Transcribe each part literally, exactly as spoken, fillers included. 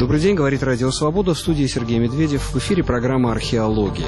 Добрый день, говорит Радио Свобода, в студии Сергей Медведев, в эфире программа «Археология».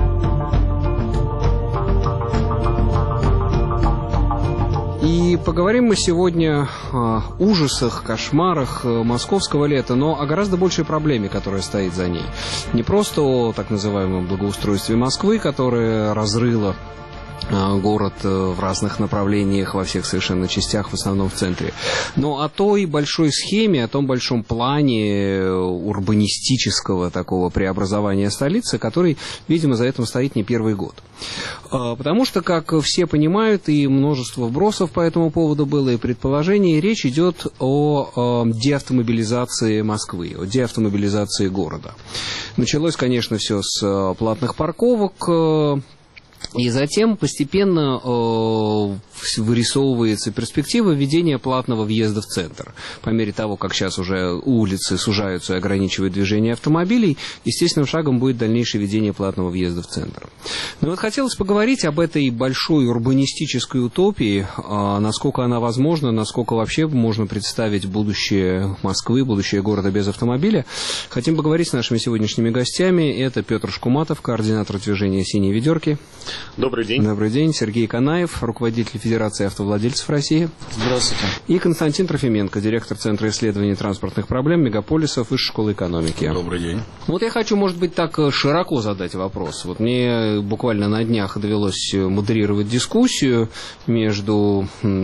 И поговорим мы сегодня о ужасах, кошмарах московского лета, но о гораздо большей проблеме, которая стоит за ней. Не просто о так называемом благоустройстве Москвы, которое разрыло город в разных направлениях, во всех совершенно частях, в основном в центре. Но о той большой схеме, о том большом плане урбанистического такого преобразования столицы, который, видимо, за этим стоит не первый год. Потому что, как все понимают, и множество вбросов по этому поводу было, и предположений, речь идет о деавтомобилизации Москвы, о деавтомобилизации города. Началось, конечно, все с платных парковок, и затем постепенно э, вырисовывается перспектива введения платного въезда в центр. По мере того, как сейчас уже улицы сужаются и ограничивают движение автомобилей, естественным шагом будет дальнейшее введение платного въезда в центр. Но вот хотелось поговорить об этой большой урбанистической утопии, э, насколько она возможна, насколько вообще можно представить будущее Москвы, будущее города без автомобиля. Хотим поговорить с нашими сегодняшними гостями. Это Петр Шкуматов, координатор движения «Синие ведерки». Добрый день. Добрый день. Сергей Канаев, руководитель Федерации автовладельцев России. Здравствуйте. И Константин Трофименко, директор Центра исследований транспортных проблем мегаполисов Высшей школы экономики. Добрый день. Вот я хочу, может быть, так широко задать вопрос. Вот мне буквально на днях довелось модерировать дискуссию между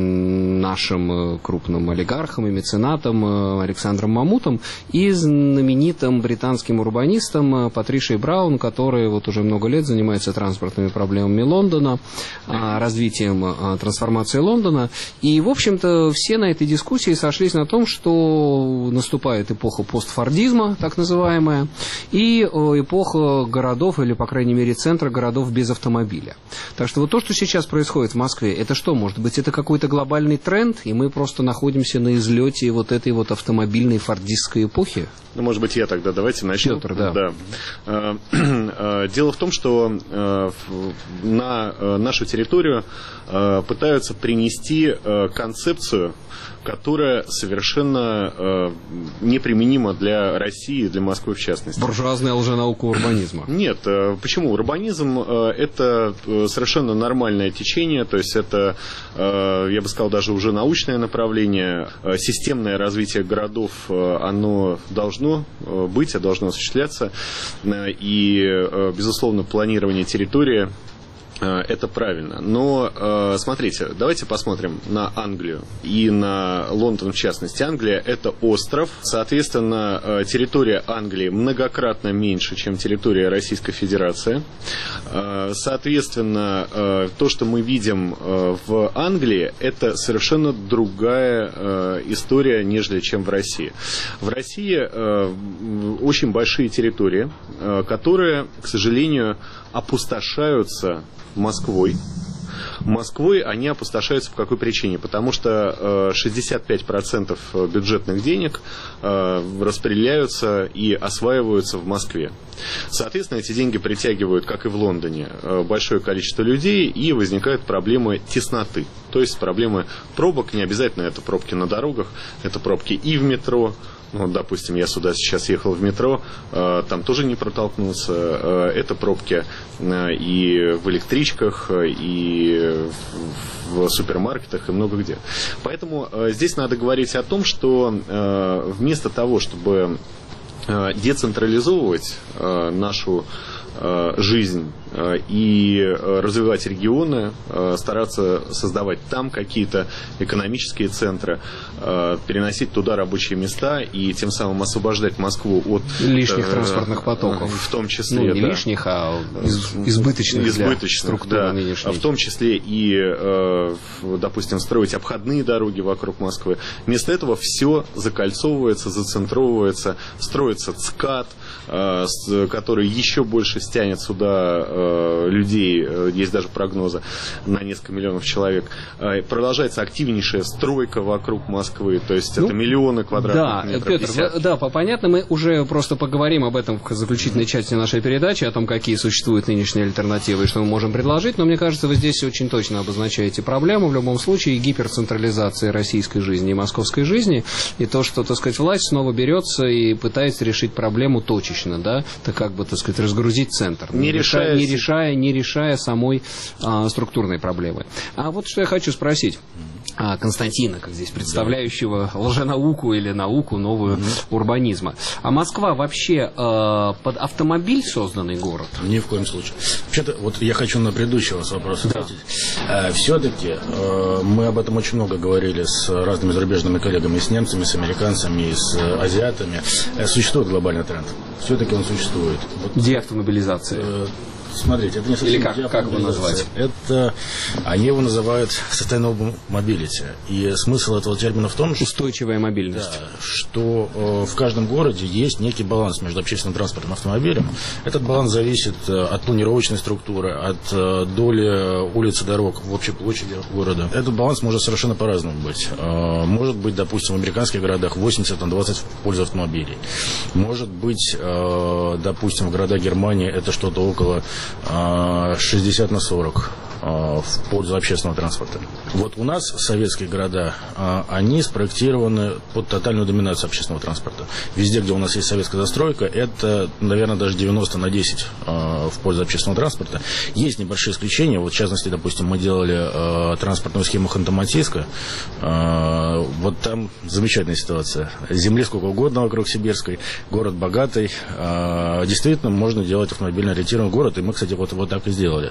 нашим крупным олигархом и меценатом Александром Мамутом и знаменитым британским урбанистом Патришией Браун, который вот уже много лет занимается транспортными проблемами Лондона, развитием трансформации Лондона. И, в общем-то, все на этой дискуссии сошлись на том, что наступает эпоха постфордизма, так называемая, и эпоха городов, или, по крайней мере, центра городов без автомобиля. Так что вот то, что сейчас происходит в Москве, это что, может быть, это какой-то глобальный тренд, и мы просто находимся на излете вот этой вот автомобильной фордистской эпохи? Ну, может быть, я тогда давайте начну. Петр, да. да. Дело в том, что на нашу территорию пытаются принести концепцию, которая совершенно неприменима для России и для Москвы в частности. Буржуазная лженаука урбанизма. Нет, почему? Урбанизм – это совершенно нормальное течение, то есть это, я бы сказал, даже уже научное направление. Системное развитие городов, оно должно быть, должно осуществляться, и, безусловно, планирование территории – это правильно. Но, смотрите, давайте посмотрим на Англию и на Лондон в частности. Англия – это остров. Соответственно, территория Англии многократно меньше, чем территория Российской Федерации. Соответственно, то, что мы видим в Англии, это совершенно другая история, нежели чем в России. В России очень большие территории, которые, к сожалению, опустошаются Москвой. Москвой они опустошаются по какой причине? Потому что шестьдесят пять процентов бюджетных денег распределяются и осваиваются в Москве. Соответственно, эти деньги притягивают, как и в Лондоне, большое количество людей, и возникают проблемы тесноты. То есть проблемы пробок, не обязательно это пробки на дорогах, это пробки и в метро. Ну, допустим, я сюда сейчас ехал в метро, там тоже не протолкнуться. Это пробки и в электричках, и в супермаркетах, и много где. Поэтому здесь надо говорить о том, что вместо того, чтобы децентрализовывать нашу жизнь и развивать регионы, стараться создавать там какие-то экономические центры, переносить туда рабочие места и тем самым освобождать Москву от лишних транспортных потоков. В том числе, ну, не да. лишних, а избыточных, избыточных для структуры да. нынешней. В том числе и, допустим, строить обходные дороги вокруг Москвы. Вместо этого все закольцовывается, зацентровывается, строится ЦКАД, который еще больше стянет сюда людей, есть даже прогнозы на несколько миллионов человек. Продолжается активнейшая стройка вокруг Москвы, то есть ну, это миллионы квадратных да, метров. Петр, десятки. Да, понятно, мы уже просто поговорим об этом в заключительной части нашей передачи, о том, какие существуют нынешние альтернативы и что мы можем предложить, но мне кажется, вы здесь очень точно обозначаете проблему. В любом случае, гиперцентрализация российской жизни и московской жизни, и то, что, так сказать, власть снова берется и пытается решить проблему точечно, да, так как бы, так сказать, разгрузить центр, не, не, решая, не, решая, не решая самой а, структурной проблемы. А вот что я хочу спросить а, Константина, как здесь представляющего лженауку или науку новую mm-hmm. урбанизма. А Москва вообще э, под автомобиль созданный город? Ни в коем случае. Вообще-то, вот я хочу на предыдущий вас вопрос ответить. Да. Э, все-таки э, мы об этом очень много говорили с разными зарубежными коллегами, с немцами, с американцами, с э, азиатами. Э, существует глобальный тренд. Все-таки он существует. Вот, деавтомобилизация. Э, Смотрите, это не совсем или как, как его назвать? Это, они его называют sustainable mobility. И смысл этого термина в том, что... Устойчивая мобильность. Да, что э, в каждом городе есть некий баланс между общественным транспортом и автомобилем. Этот баланс зависит э, от планировочной структуры, от э, доли улиц и дорог в общей площади города. Этот баланс может совершенно по-разному быть. Э, может быть, допустим, в американских городах восемьдесят на двадцать в пользу автомобилей. Может быть, э, допустим, в городах Германии это что-то около шестьдесят на сорок в пользу общественного транспорта. Вот у нас советские города, они спроектированы под тотальную доминацию общественного транспорта. Везде, где у нас есть советская застройка, это, наверное, даже девяносто на десять в пользу общественного транспорта. Есть небольшие исключения. Вот, в частности, допустим, мы делали транспортную схему Ханты-Мансийска. Вот там замечательная ситуация. Земли сколько угодно вокруг Сибирской, город богатый. Действительно, можно делать автомобильно ориентированный город, и мы, кстати, вот, вот так и сделали.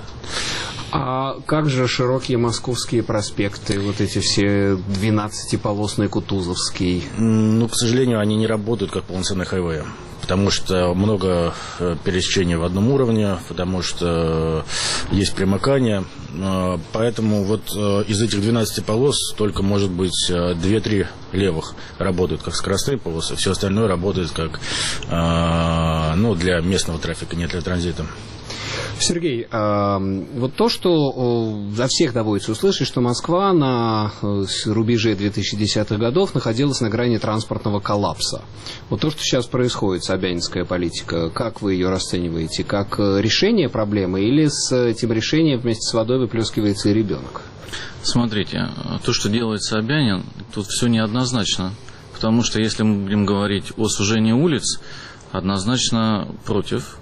А как же широкие московские проспекты, вот эти все двенадцатиполосный Кутузовский? Ну, к сожалению, они не работают как полноценные хайвеи, потому что много пересечений в одном уровне, потому что есть примыкание. Поэтому вот из этих двенадцати полос только, может быть, две-три левых работают как скоростные полосы, все остальное работает как, ну, для местного трафика, не для транзита. Сергей, вот то, что за всех доводится услышать, что Москва на рубеже две тысячи десятых годов находилась на грани транспортного коллапса. Вот то, что сейчас происходит, собянинская политика, как вы ее расцениваете? Как решение проблемы или с этим решением вместе с водой выплескивается и ребенок? Смотрите, то, что делает Собянин, тут все неоднозначно. Потому что если мы будем говорить о сужении улиц, однозначно против.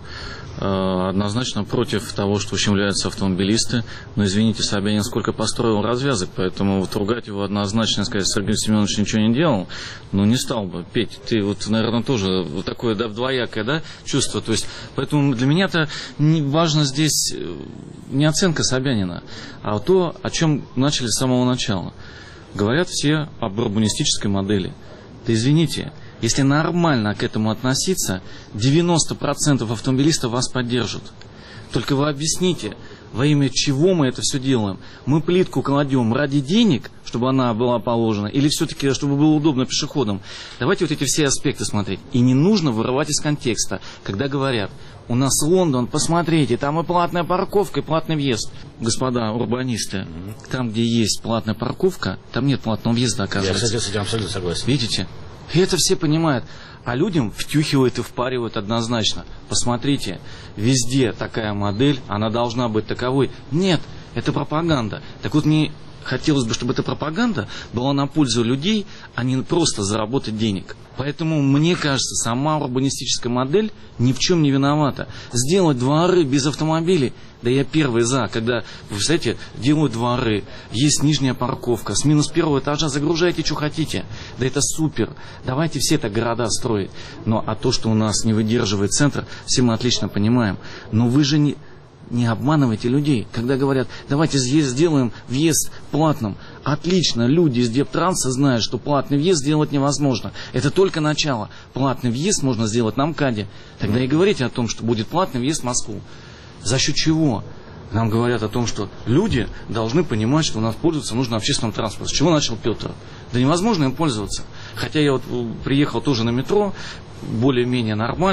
Однозначно против того, что ущемляются автомобилисты. Но, извините, Собянин сколько построил развязок, поэтому вот ругать его однозначно, сказать, Сергей Семенович ничего не делал, ну, не стал бы. Петь, ты вот, наверное, тоже вот такое, да, двоякое, да, чувство. То есть, поэтому для меня-то не важно здесь не оценка Собянина, а то, о чем начали с самого начала. Говорят все об урбанистической модели. Да извините, если нормально к этому относиться, девяносто процентов автомобилистов вас поддержат. Только вы объясните, во имя чего мы это все делаем. Мы плитку кладем ради денег, чтобы она была положена, или все-таки, чтобы было удобно пешеходам. Давайте вот эти все аспекты смотреть. И не нужно вырывать из контекста, когда говорят, у нас Лондон, посмотрите, там и платная парковка, и платный въезд. Господа урбанисты, там, где есть платная парковка, там нет платного въезда, оказывается. Я, кстати, с этим абсолютно согласен. Видите? И это все понимают. А людям втюхивают и впаривают однозначно. Посмотрите, везде такая модель, она должна быть таковой. Нет, это пропаганда. Так вот, мне хотелось бы, чтобы эта пропаганда была на пользу людей, а не просто заработать денег. Поэтому, мне кажется, сама урбанистическая модель ни в чем не виновата. Сделать дворы без автомобилей, да я первый за, когда, вы представляете, делают дворы, есть нижняя парковка, с минус первого этажа загружайте, что хотите. Да это супер. Давайте все так города строить. Но а то, что у нас не выдерживает центр, все мы отлично понимаем. Но вы же не... Не обманывайте людей, когда говорят, давайте здесь сделаем въезд платным. Отлично, люди из Дептранса знают, что платный въезд сделать невозможно. Это только начало. Платный въезд можно сделать на МКАДе. Тогда и говорите о том, что будет платный въезд в Москву. За счет чего? Нам говорят о том, что люди должны понимать, что у нас пользоваться нужно общественным транспортом. С чего начал Петр? Да невозможно им пользоваться. Хотя я вот приехал тоже на метро, более-менее нормально,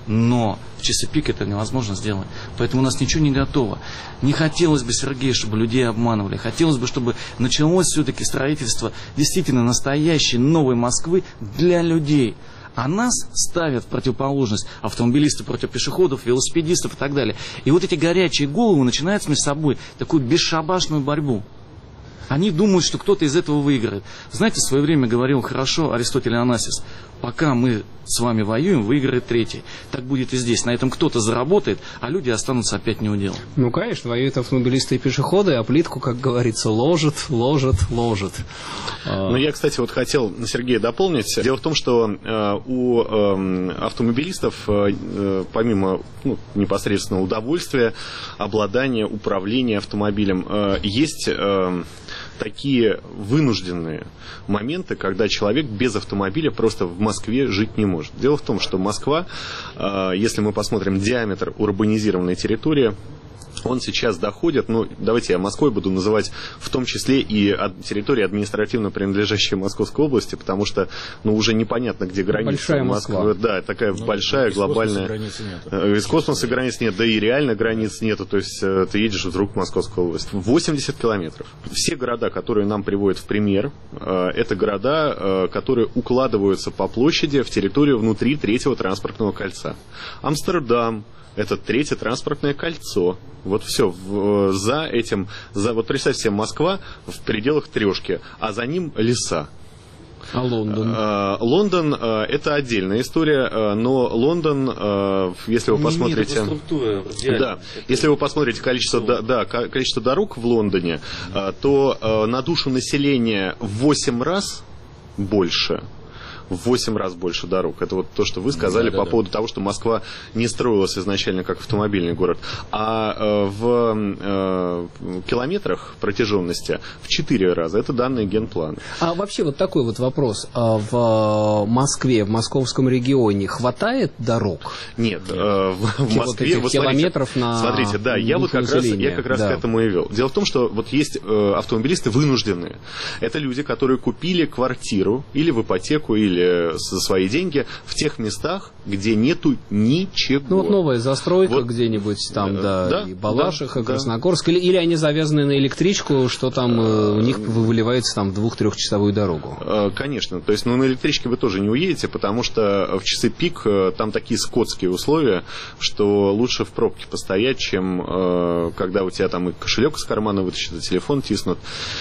Но в часы пик это невозможно сделать. Поэтому у нас ничего не готово. Не хотелось бы, Сергей, чтобы людей обманывали. Хотелось бы, чтобы началось все-таки строительство действительно настоящей новой Москвы для людей. А нас ставят в противоположность автомобилисты против пешеходов, велосипедистов и так далее. И вот эти горячие головы начинают между собой такую бесшабашную борьбу. Они думают, что кто-то из этого выиграет. Знаете, в свое время говорил хорошо Аристотель Онасис: пока мы с вами воюем, выиграет третий. Так будет и здесь. На этом кто-то заработает, а люди останутся опять неуделом. Ну, конечно, воюют автомобилисты и пешеходы, а плитку, как говорится, ложат, ложат, ложат. Ну, я, кстати, вот хотел Сергея дополнить. Дело в том, что э, у э, автомобилистов, э, помимо ну, непосредственного удовольствия, обладания, управления автомобилем, э, есть... Э, такие вынужденные моменты, когда человек без автомобиля просто в Москве жить не может. Дело в том, что Москва, если мы посмотрим диаметр урбанизированной территории, он сейчас доходит, ну, давайте я Москвой буду называть в том числе и от территории административно принадлежащей Московской области, потому что, ну, уже непонятно, где граница. Большая Москва. Да, такая ну, большая, из глобальная. Космоса нет. Из космоса границ нет, да и реально границ нету, то есть ты едешь вдруг в Московскую область. восемьдесят километров. Все города, которые нам приводят в пример, это города, которые укладываются по площади в территорию внутри третьего транспортного кольца. Амстердам. Это третье транспортное кольцо. Вот все. В, за этим... За, вот представьте себе, Москва в пределах трешки, а за ним леса. А Лондон? А, Лондон а, это отдельная история, а, но Лондон, а, если вы посмотрите... Да, если вы посмотрите количество, да, да, количество дорог в Лондоне, а, то а, на душу населения в восемь раз больше. В восемь раз больше дорог. Это вот то, что вы сказали да, по да, поводу да. того, что Москва не строилась изначально как автомобильный город. А э, в э, километрах протяженности в четыре раза. Это данные генплана. А вообще вот такой вот вопрос. А в Москве, в московском регионе хватает дорог? Нет. Э, в, в Москве... Вот километров смотрите, на Смотрите, да, я вот как раз, я как раз да. к этому и вел. Дело в том, что вот есть э, автомобилисты вынужденные. Это люди, которые купили квартиру или в ипотеку, или за свои деньги в тех местах, где нету ничего. Ну вот новая застройка вот, где-нибудь там, да, да и Балашиха, да, Красногорск, да. или, или они завязаны на электричку, что там э, у них выливается там в двух-трехчасовую дорогу. Конечно, то есть ну, на электричке вы тоже не уедете, потому что в часы пик там такие скотские условия, что лучше в пробке постоять, чем э, когда у тебя там и кошелек из кармана вытащат, и телефон тиснут,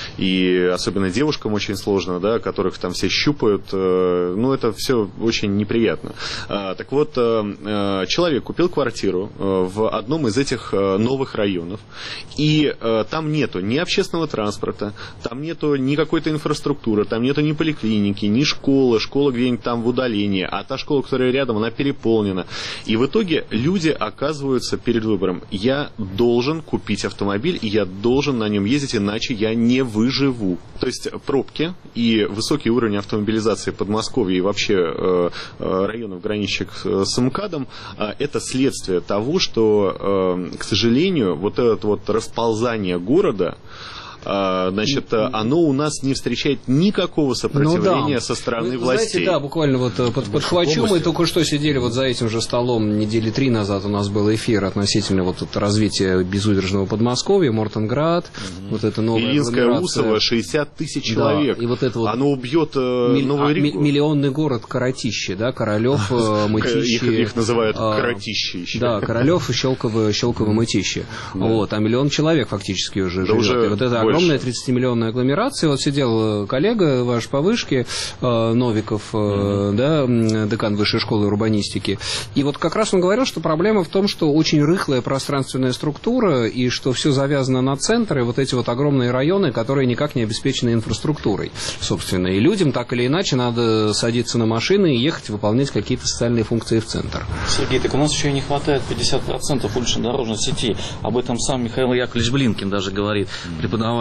и особенно девушкам очень сложно, да, которых там все щупают, э, ну, это все очень неприятно. А, так вот, а, человек купил квартиру а, в одном из этих а, новых районов, и а, там нету ни общественного транспорта, там нету ни какой-то инфраструктуры, там нету ни поликлиники, ни школы, школа где-нибудь там в удалении, а та школа, которая рядом, она переполнена. И в итоге люди оказываются перед выбором. Я должен купить автомобиль, и я должен на нем ездить, иначе я не выживу. То есть пробки и высокий уровень автомобилизации Подмосковья и вообще э, районов, граничащих с МКАДом, э, это следствие того, что, э, к сожалению, вот это вот расползание города, значит, оно у нас не встречает никакого сопротивления ну, да. со стороны Вы, властей. Знаете, да, буквально вот под, подхвачу. Мы только что сидели вот за этим же столом недели три назад у нас был эфир относительно вот тут развития безудержного Подмосковья, Мортенград, угу. вот это новая Ильинская, Усово, шестьдесят тысяч человек. Да, и вот это вот оно убьет э, миль, Новую Ригу. Миллионный город Коротище, да, Королев, Мытищи. Их, их называют Коротище еще. Да, Королев и Щелково, Щелково Мытищи. Вот, а миллион человек фактически уже живет. И вот это огромная тридцатимиллионная агломерация. Вот сидел коллега ваш по вышке, Новиков, mm-hmm. да, декан высшей школы урбанистики. И вот как раз он говорил, что проблема в том, что очень рыхлая пространственная структура, и что все завязано на центры, вот эти вот огромные районы, которые никак не обеспечены инфраструктурой, собственно. И людям так или иначе надо садиться на машины и ехать выполнять какие-то социальные функции в центр. Сергей, так у нас еще и не хватает пятьдесят процентов улично-дорожной сети. Об этом сам Михаил Яковлевич Блинкин даже говорит, преподаватель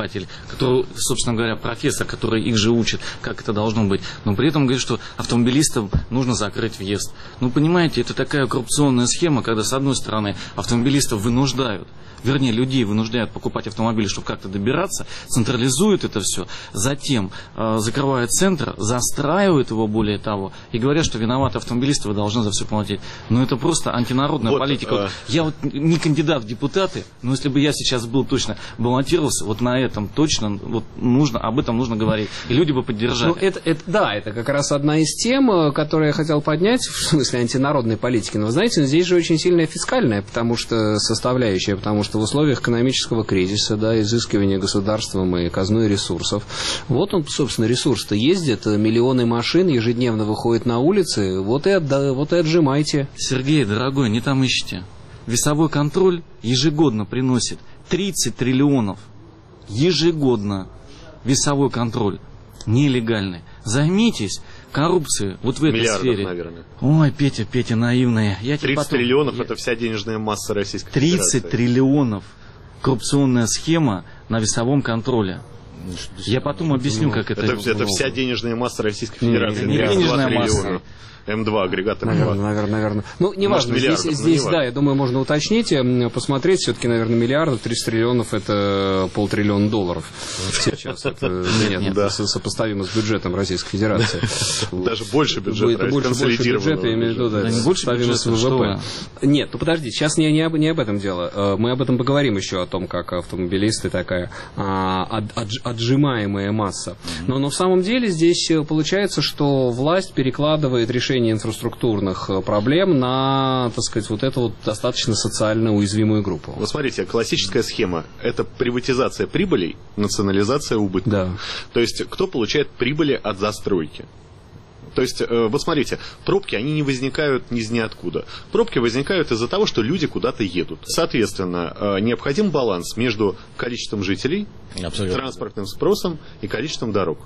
преподаватель, который, собственно говоря, профессор, который их же учит, как это должно быть. Но при этом говорит, что автомобилистам нужно закрыть въезд. Ну, понимаете, это такая коррупционная схема, когда, с одной стороны, автомобилистов вынуждают, вернее, людей вынуждают покупать автомобили, чтобы как-то добираться, централизуют это все, затем э, закрывают центр, застраивают его, более того, и говорят, что виноваты автомобилисты, вы должны за все платить. Но это просто антинародная вот, политика. Э... Я вот не кандидат в депутаты, но если бы я сейчас был точно баллотировался, вот на этом точно вот нужно, об этом нужно говорить. И люди бы поддержали. Ну, это, это, да, это как раз одна из тем, которую я хотел поднять, в смысле антинародной политики. Но, вы знаете, здесь же очень сильная фискальная, потому что составляющая, потому что в условиях экономического кризиса, да, изыскивания государством и казной ресурсов, вот он, собственно, ресурс-то ездит, миллионы машин ежедневно выходят на улицы, вот и, отда, вот и отжимайте. Сергей, дорогой, не там ищите. Весовой контроль ежегодно приносит тридцать триллионов. Ежегодно. Весовой контроль. Нелегальный. Займитесь коррупцией вот в этой Миллиардов, сфере. Наверное. Ой, Петя, Петя, наивная. Я тридцать потом... триллионов я... это вся денежная масса Российской Федерации. тридцать триллионов. Коррупционная схема на весовом контроле. Я потом объясню, как это... Это, это вся денежная масса Российской Федерации. Не, не денежная масса. эм два, агрегатор эм два. Наверное, наверное, наверное. Ну, неважно, здесь, здесь да, я думаю, можно уточнить, посмотреть, все-таки, наверное, миллиардов, тридцать триллионов, это полтриллиона долларов. Сейчас это нет, да. Сопоставимо с бюджетом Российской Федерации. Даже больше бюджета, больше бюджета, я имею в виду, да, сопоставимо с вэ вэ пэ. Нет, ну подожди, сейчас не, не, об, не об этом дело. Мы об этом поговорим еще, о том, как автомобилисты такая от, от, отжимаемая масса. Но, но в самом деле здесь получается, что власть перекладывает решение инфраструктурных проблем на, так сказать, вот эту вот достаточно социально уязвимую группу. Вот смотрите, классическая схема – это приватизация прибылей, национализация убытков. Да. То есть, кто получает прибыли от застройки? То есть, вот смотрите, пробки, они не возникают ни из ниоткуда. Пробки возникают из-за того, что люди куда-то едут. Соответственно, необходим баланс между количеством жителей, абсолютно, транспортным спросом и количеством дорог.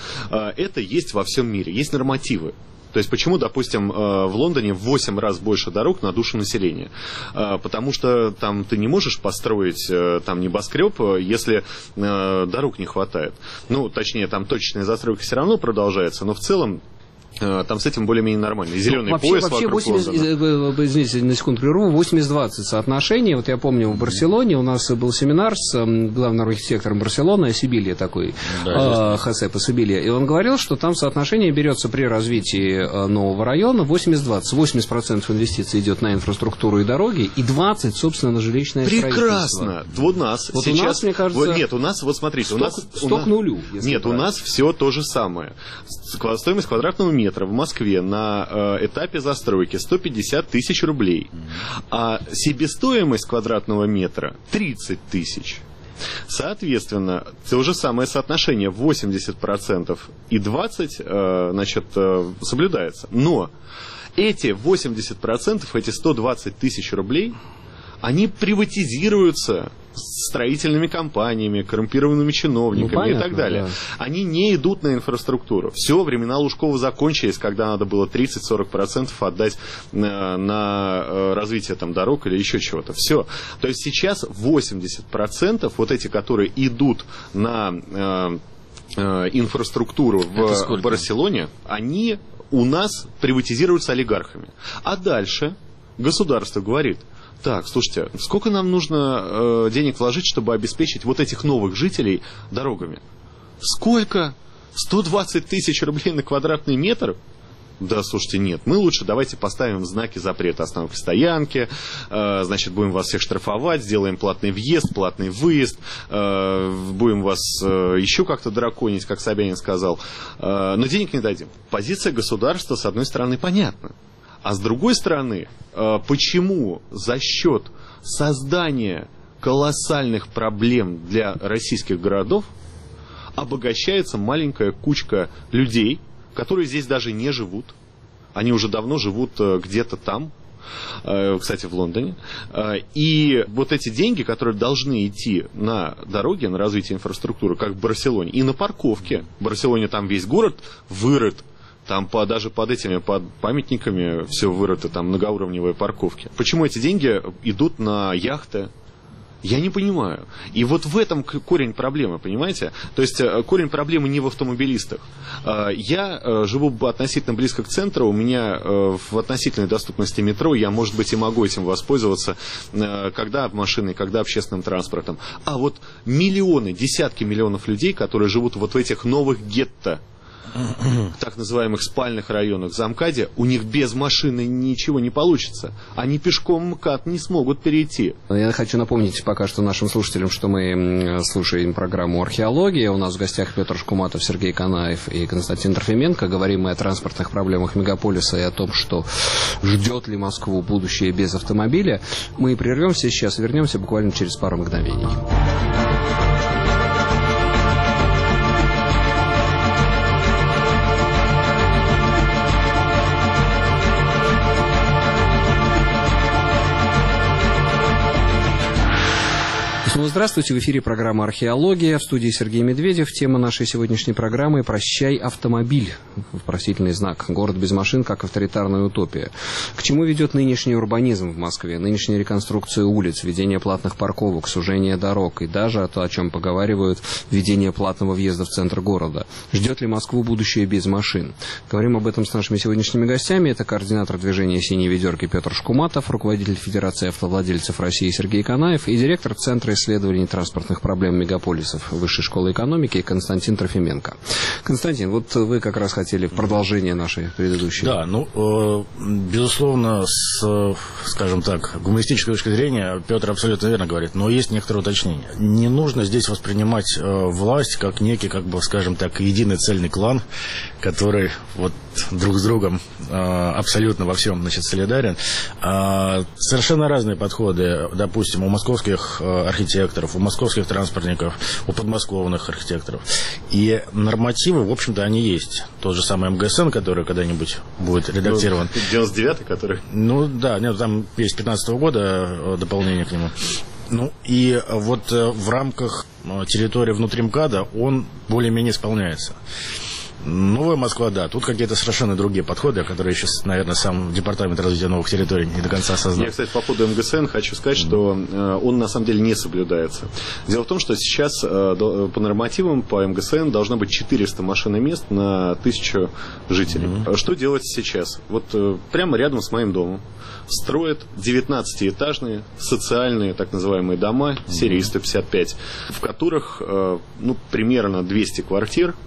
Это есть во всем мире, есть нормативы. То есть, почему, допустим, в Лондоне в восемь раз больше дорог на душу населения? Потому что там ты не можешь построить там небоскреб, если дорог не хватает. Ну, точнее, там точечная застройка все равно продолжается, но в целом там с этим более-менее нормально. Зеленый ну, вообще, пояс вообще вокруг восемьдесят, Лондона. Извините, на секунду прерву, восемьдесят двадцать соотношение. Вот я помню, в Барселоне у нас был семинар с главным архитектором Барселоны, Сибилья такой, да, Хосе Посибилья, и он говорил, что там соотношение берется при развитии нового района восемьдесят двадцать. восемьдесят процентов инвестиций идет на инфраструктуру и дороги, и двадцать процентов, собственно, на жилищное строительство. Прекрасно. Вот у нас вот сейчас... у нас, мне кажется... Нет, у нас, вот смотрите, сток, у нас... Сток у нас... нулю. Нет, брать. У нас все то же самое. Стоимость квадратного метра в Москве на э, этапе застройки сто пятьдесят тысяч рублей, а себестоимость квадратного метра тридцать тысяч. Соответственно, то же самое соотношение восемьдесят процентов и двадцать процентов э, значит, э, соблюдается. Но эти восемьдесят процентов, эти сто двадцать тысяч рублей, они приватизируются строительными компаниями, коррумпированными чиновниками, ну, понятно, и так далее. Да. Они не идут на инфраструктуру. Все, времена Лужкова закончились, когда надо было тридцать-сорок процентов отдать на, на развитие там, дорог или еще чего-то. Все. То есть сейчас восемьдесят процентов, вот эти, которые идут на э, э, инфраструктуру в, в Барселоне, они у нас приватизируются олигархами. А дальше государство говорит: так, слушайте, сколько нам нужно э, денег вложить, чтобы обеспечить вот этих новых жителей дорогами? Сколько? сто двадцать тысяч рублей на квадратный метр? Да, слушайте, нет, мы лучше давайте поставим знаки запрета остановки стоянки, э, значит, будем вас всех штрафовать, сделаем платный въезд, платный выезд, э, будем вас э, еще как-то драконить, как Собянин сказал, э, но денег не дадим. Позиция государства, с одной стороны, понятна. А с другой стороны, почему за счет создания колоссальных проблем для российских городов обогащается маленькая кучка людей, которые здесь даже не живут. Они уже давно живут где-то там, кстати, в Лондоне. И вот эти деньги, которые должны идти на дороги, на развитие инфраструктуры, как в Барселоне, и на парковке. В Барселоне там весь город вырыт. Там по, даже под этими под памятниками все вырыто, там многоуровневые парковки. Почему эти деньги идут на яхты, Я не понимаю. И вот в этом корень проблемы, понимаете? То есть корень проблемы не в автомобилистах. Я живу относительно близко к центру, у меня в относительной доступности метро, я, может быть, и могу этим воспользоваться, когда машиной, когда общественным транспортом. А вот миллионы, десятки миллионов людей, которые живут вот в этих новых гетто, так называемых спальных районах ЗАМКАДе, у них без машины ничего не получится. Они пешком МКАД не смогут перейти. Я хочу напомнить пока что нашим слушателям, что мы слушаем программу «Археология». У нас в гостях Петр Шкуматов, Сергей Канаев и Константин Трофименко. Говорим мы о транспортных проблемах мегаполиса и о том, что ждет ли Москву будущее без автомобиля. Мы прервемся сейчас и вернемся буквально через пару мгновений. Ну, здравствуйте, в эфире программа «Археология», в студии Сергей Медведев. Тема нашей сегодняшней программы «Прощай, автомобиль». Вопросительный знак. Город без машин как авторитарная утопия. К чему ведет нынешний урбанизм в Москве, нынешняя реконструкция улиц, введение платных парковок, сужение дорог и даже, то, о чем поговаривают, введение платного въезда в центр города. Ждет ли Москву будущее без машин? Говорим об этом с нашими сегодняшними гостями. Это координатор движения «Синие ведерки» Петр Шкуматов, руководитель Федерации автовладельцев России Сергей Канаев и директор Центра исследований транспортных проблем мегаполисов Высшей школы экономики Константин Трофименко. Константин, вот вы как раз хотели в продолжение нашей предыдущей. Да, ну, э, безусловно, с, скажем так, гуманистической точки зрения Петр абсолютно верно говорит, но есть некоторые уточнения. Не нужно здесь воспринимать э, власть как некий, как бы, скажем так, единый цельный клан, который вот друг с другом э, абсолютно во всем, значит, солидарен. Э, совершенно разные подходы, допустим, у московских э, архитекторов, у московских транспортников, у подмосковных архитекторов. И нормативы, в общем-то, они есть. Тот же самый МГСН, который когда-нибудь будет редактирован. Ну, девяносто девятый, который... Ну, да, нет, там есть пятнадцатого года дополнение к нему. Ну, и вот в рамках территории внутри МКАДа он более-менее исполняется. Новая Москва, да, тут какие-то совершенно другие подходы, которые сейчас, наверное, сам Департамент развития новых территорий не до конца осознал. Я, кстати, по поводу МГСН хочу сказать, что э, он на самом деле не соблюдается. Дело в том, что сейчас э, по нормативам по МГСН должно быть четыреста машиномест на тысячу жителей. Mm-hmm. Что делать сейчас? Вот э, прямо рядом с моим домом строят девятнадцатиэтажные социальные так называемые дома mm-hmm. серии сто пятьдесят пять, в которых э, ну, примерно двести квартир.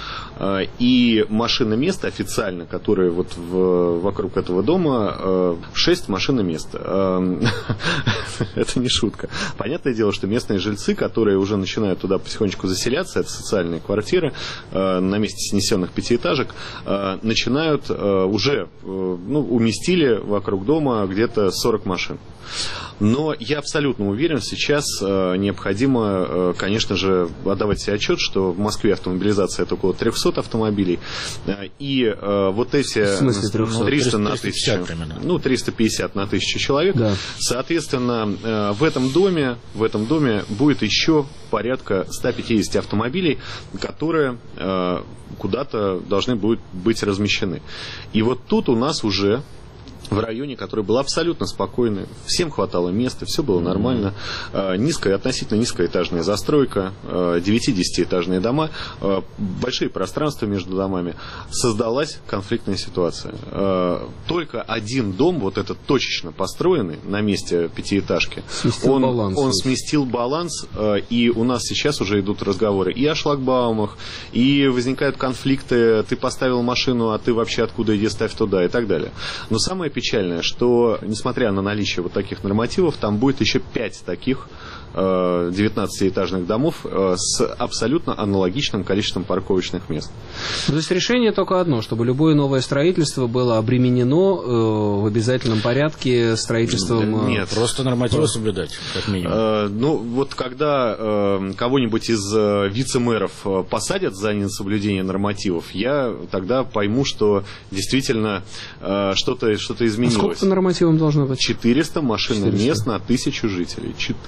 И машиномест официально, которые вот в, вокруг этого дома, шесть машиномест. Это не шутка. Понятное дело, что местные жильцы, которые уже начинают туда потихонечку заселяться, это социальные квартиры на месте снесенных пятиэтажек, начинают уже, ну, уместили вокруг дома где-то сорок машин. Но я абсолютно уверен, сейчас э, необходимо, э, конечно же, отдавать себе отчет, что в Москве автомобилизация это около трехсот автомобилей. Э, и э, вот эти триста на тысячу, ну, триста пятьдесят на тысячу человек, да. Соответственно, э, в этом доме, в этом доме будет еще порядка ста пятидесяти автомобилей, которые э, куда-то должны будут быть размещены. И вот тут у нас уже в районе, который был абсолютно спокойный, всем хватало места, все было нормально, низкая, относительно низкоэтажная застройка, девяти-десятиэтажные дома, большие пространства между домами, создалась конфликтная ситуация. Только один дом, вот этот точечно построенный на месте пятиэтажки, он, он сместил баланс, и у нас сейчас уже идут разговоры и о шлагбаумах, и возникают конфликты, ты поставил машину, а ты вообще откуда иди, ставь туда, и так далее. Но самое печальное, что, несмотря на наличие вот таких нормативов, там будет еще пять таких девятнадцатиэтажных домов с абсолютно аналогичным количеством парковочных мест. То есть решение только одно, чтобы любое новое строительство было обременено в обязательном порядке строительством... Нет, просто нормативы соблюдать, как минимум. Ну, вот когда кого-нибудь из вице-мэров посадят за несоблюдение нормативов, я тогда пойму, что действительно что-то, что-то изменилось. А сколько по нормативам должно быть? четыреста машинных мест на тысячу жителей. четыреста.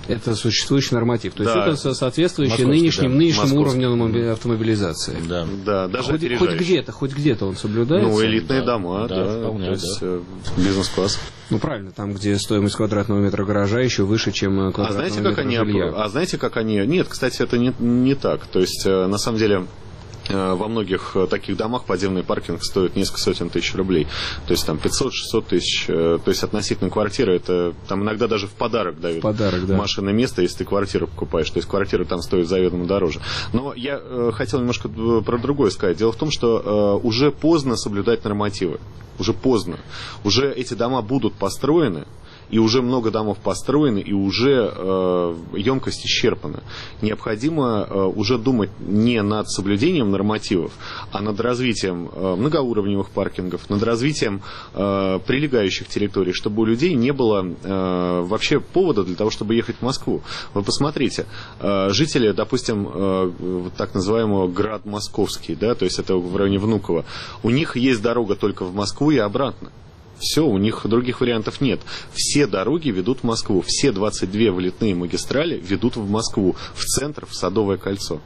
Это существующий норматив. То да. есть это соответствующий Московский, нынешним, да. нынешним Московский. уровню автомобилизации. Да. Да, даже Хоть, хоть где-то, хоть где-то он соблюдается. Ну, элитные да. дома, Да, да. вполне, то есть да. бизнес-класс. Ну, правильно, там, где стоимость квадратного метра гаража еще выше, чем А квадратного знаете, как метра они, жилья. а знаете, как они... Нет, кстати, это не, не так. То есть, на самом деле... Во многих таких домах подземный паркинг стоит несколько сотен тысяч рублей. То есть там пятьсот-шестьсот тысяч. То есть относительно квартиры, это там иногда даже в подарок дают. Подарок, да. Машинное место, если ты квартиру покупаешь. То есть квартира там стоит заведомо дороже. Но я э, хотел немножко про другое сказать. Дело в том, что э, уже поздно соблюдать нормативы. Уже поздно. Уже эти дома будут построены. И уже много домов построены, и уже э, емкость исчерпана. Необходимо э, уже думать не над соблюдением нормативов, а над развитием э, многоуровневых паркингов, над развитием э, прилегающих территорий, чтобы у людей не было э, вообще повода для того, чтобы ехать в Москву. Вы посмотрите, э, жители, допустим, э, так называемого Град Московский, да, то есть это в районе Внуково, у них есть дорога только в Москву и обратно. Все, у них других вариантов нет. Все дороги ведут в Москву. Все двадцать две вылетные магистрали ведут в Москву, в центр, в Садовое кольцо.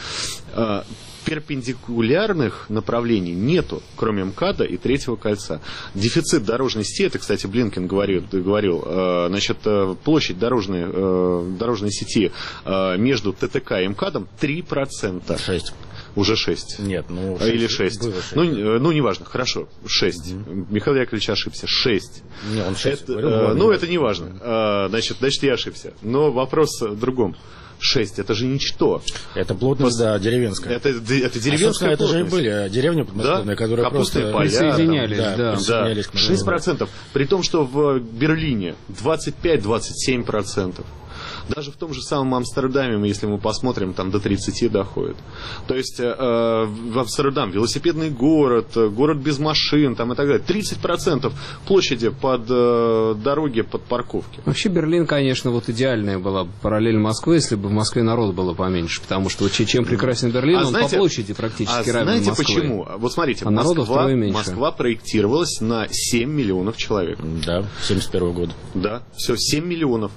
Перпендикулярных направлений нету, кроме МКАДа и Третьего кольца. Дефицит дорожной сети, это, кстати, Блинкен говорил, говорил значит, площадь дорожной, дорожной сети между ТТК и МКАДом три процента. шесть. Уже шесть. Нет, ну... шесть. Или шесть. шесть. Ну, ну, неважно. Хорошо. шесть. Mm-hmm. Михаил Яковлевич ошибся. шесть. Не, он шесть. Это, говорил, э, он ну, не это не важно. Э, значит, значит, я ошибся. Но вопрос в другом. шесть. Это же ничто. Это плотность, да, деревенская. Это, это деревенская а, плотность. Это же и были деревни подмосковные, да? которые Капустные просто... поля. Присоединялись, там, да. присоединялись да. шесть процентов. При том, что в Берлине двадцать пять - двадцать семь процентов. Даже в том же самом Амстердаме, если мы посмотрим, там до тридцати доходит. То есть э, в Амстердам велосипедный город, город без машин там, и так далее. тридцать процентов площади под э, дороги, под парковки. Вообще Берлин, конечно, вот идеальная была параллель Москвы, если бы в Москве народ было поменьше. Потому что вот чем прекрасен Берлин, а он знаете, по площади практически а равен знаете Москве. почему? Вот смотрите, а Москва, Москва проектировалась на семь миллионов человек. Да, семьдесят первого года. Да, все, семь миллионов.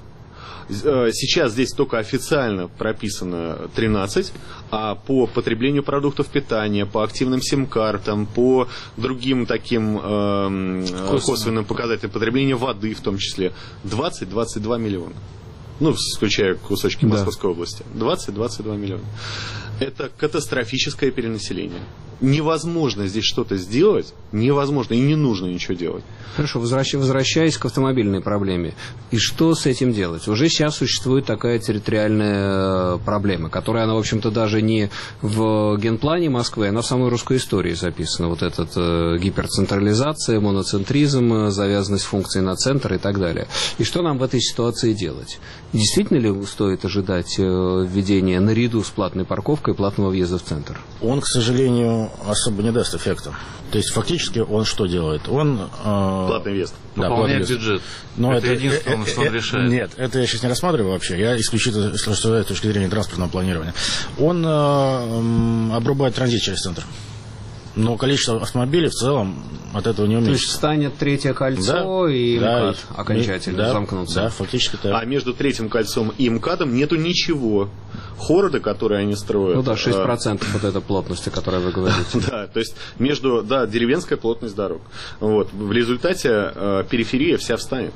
Сейчас здесь только официально прописано тринадцать, а по потреблению продуктов питания, по активным сим-картам, по другим таким э, косвенным показателям потребления воды в том числе, двадцать - двадцать два миллиона. Ну, исключая кусочки да. Московской области. двадцать - двадцать два миллиона. Это катастрофическое перенаселение. Невозможно здесь что-то сделать, невозможно и не нужно ничего делать. Хорошо, возвращ... возвращаясь к автомобильной проблеме. И что с этим делать? Уже сейчас существует такая территориальная проблема, которая, она, в общем-то, даже не в генплане Москвы, она в самой русской истории записана. Вот эта э, гиперцентрализация, моноцентризм, завязанность функций на центр и так далее. И что нам в этой ситуации делать? Действительно ли стоит ожидать э, введения наряду с платной парковкой платного въезда в центр? Он, к сожалению, особо не даст эффекта. То есть, фактически, он что делает? Он... Э, платный въезд. Да, Пополняет платный бюджет. Но это, это единственное, э, что э, он решает. Нет, это я сейчас не рассматриваю вообще. Я исключительно рассуждаю с точки зрения транспортного планирования. Он э, э, обрубает транзит через центр. Но количество автомобилей в целом от этого не уменьшится. То есть станет Третье кольцо да, и да, МКАД окончательно да, замкнутся. Да, фактически так. А между Третьим кольцом и МКАДом нету ничего. Хорода, которые они строят. Ну да, шесть процентов вот этой плотности, о которой вы говорите. Да, то есть между, да, деревенская плотность дорог. Вот. В результате э, периферия вся встанет.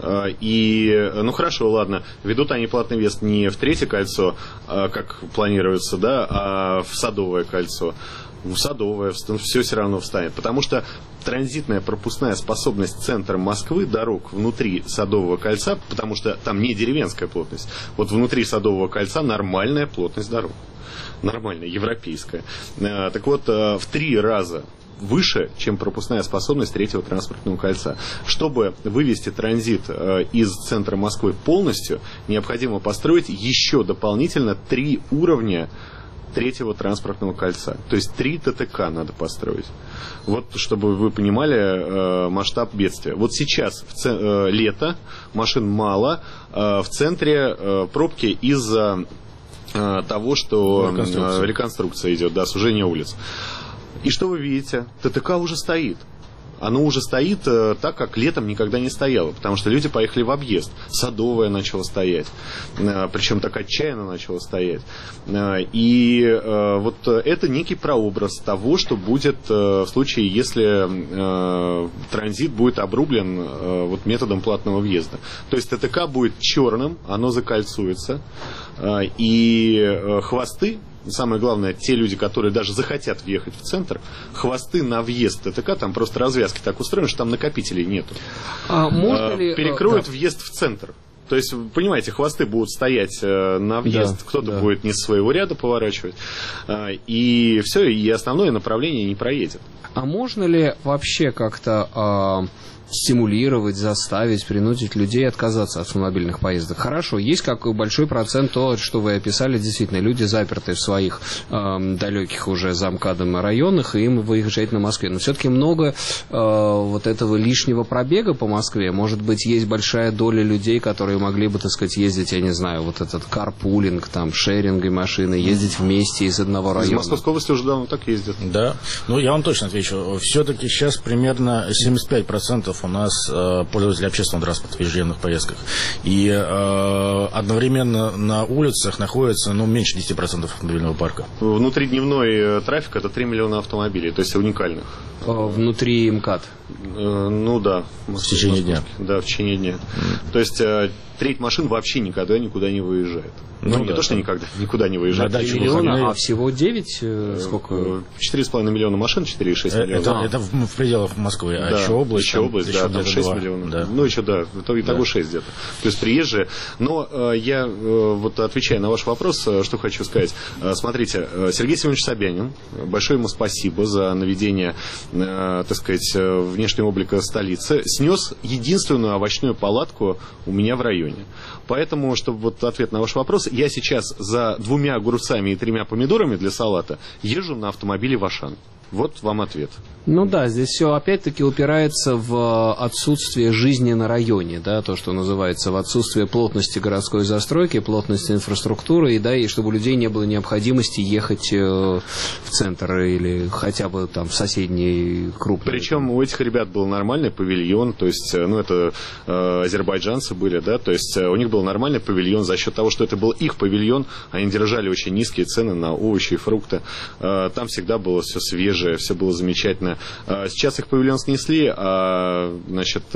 И, ну хорошо, ладно, ведут они платный въезд не в Третье кольцо, как планируется, да, а в Садовое кольцо. Ну, Садовое, все все равно встанет. Потому что транзитная пропускная способность центра Москвы, дорог внутри Садового кольца, потому что там не деревенская плотность, вот внутри Садового кольца нормальная плотность дорог. Нормальная, европейская. Так вот, в три раза выше, чем пропускная способность Третьего транспортного кольца. Чтобы вывести транзит из центра Москвы полностью, необходимо построить еще дополнительно три уровня Третьего транспортного кольца. То есть три ТТК надо построить. Вот, чтобы вы понимали э, масштаб бедствия. Вот сейчас в ц... э, лето, машин мало, э, в центре э, пробки из-за э, того, что реконструкция. Э, реконструкция идет, да, сужение улиц. И что вы видите? ТТК уже стоит. оно уже стоит так, как летом никогда не стояло, потому что люди поехали в объезд. Садовое начало стоять, причем так отчаянно начало стоять. И вот это некий прообраз того, что будет в случае, если транзит будет обрублен вот методом платного въезда. То есть ТТК будет черным, оно закольцуется, и хвосты, самое главное, те люди, которые даже захотят въехать в центр, хвосты на въезд ТТК, там просто развязки так устроены, что там накопителей нету. А можно ли... Перекроют да. въезд в центр. То есть, понимаете, хвосты будут стоять на въезд, да, кто-то да. будет не с своего ряда поворачивать, и все, и основное направление не проедет. А можно ли вообще как-то... стимулировать, заставить, принудить людей отказаться от автомобильных поездок? Хорошо, есть как большой процент то, что вы описали, действительно, люди заперты в своих э, далеких уже за МКАДом районах, и им выезжать на Москве. Но все-таки много э, вот этого лишнего пробега по Москве. Может быть, есть большая доля людей, которые могли бы, так сказать, ездить, я не знаю, вот этот карпулинг, там, шеринги машины, ездить вместе из одного района. Из Московской области уже давно так ездят. Да, ну я вам точно отвечу. Все-таки сейчас примерно семьдесят пять процентов у нас э, пользователи общественного транспорта в ежедневных поездках. И э, одновременно на улицах находится ну, меньше десять процентов автомобильного парка. Внутридневной трафик это три миллиона автомобилей, то есть уникальных. Внутри МКАД? Э, ну да. В течение дня. Да, в течение дня. Mm. То есть э, треть машин вообще никогда никуда не выезжает. Ну, ну не да, то, что да. никогда никуда не выезжает. Да, миллиона, а всего девять? Э, сколько? четыре с половиной миллиона машин, четыре и шесть миллиона. Это, это в, в пределах Москвы, а да, еще область? Еще область, да, там шесть миллионов. Да. Ну, еще, да, итого да. шесть где-то. То есть приезжие. Но э, я, э, вот отвечая на ваш вопрос, э, что хочу сказать. Э, смотрите, э, Сергей Семенович Собянин, большое ему спасибо за наведение, э, так сказать, внешнего облика столицы, снес единственную овощную палатку у меня в районе. Поэтому, чтобы вот ответ на ваш вопрос, я сейчас за двумя огурцами и тремя помидорами для салата езжу на автомобиле в Ашан. Вот вам ответ. Ну да, здесь все опять-таки упирается в отсутствие жизни на районе, да, то, что называется, в отсутствие плотности городской застройки, плотности инфраструктуры, и да, и чтобы у людей не было необходимости ехать в центр или хотя бы там в соседний крупный. Причем у этих ребят был нормальный павильон, то есть, ну это э, азербайджанцы были, да, то есть у них был нормальный павильон за счет того, что это был их павильон, они держали очень низкие цены на овощи и фрукты, э, там всегда было все свежее, все было замечательно. Сейчас их павильон снесли, а значит,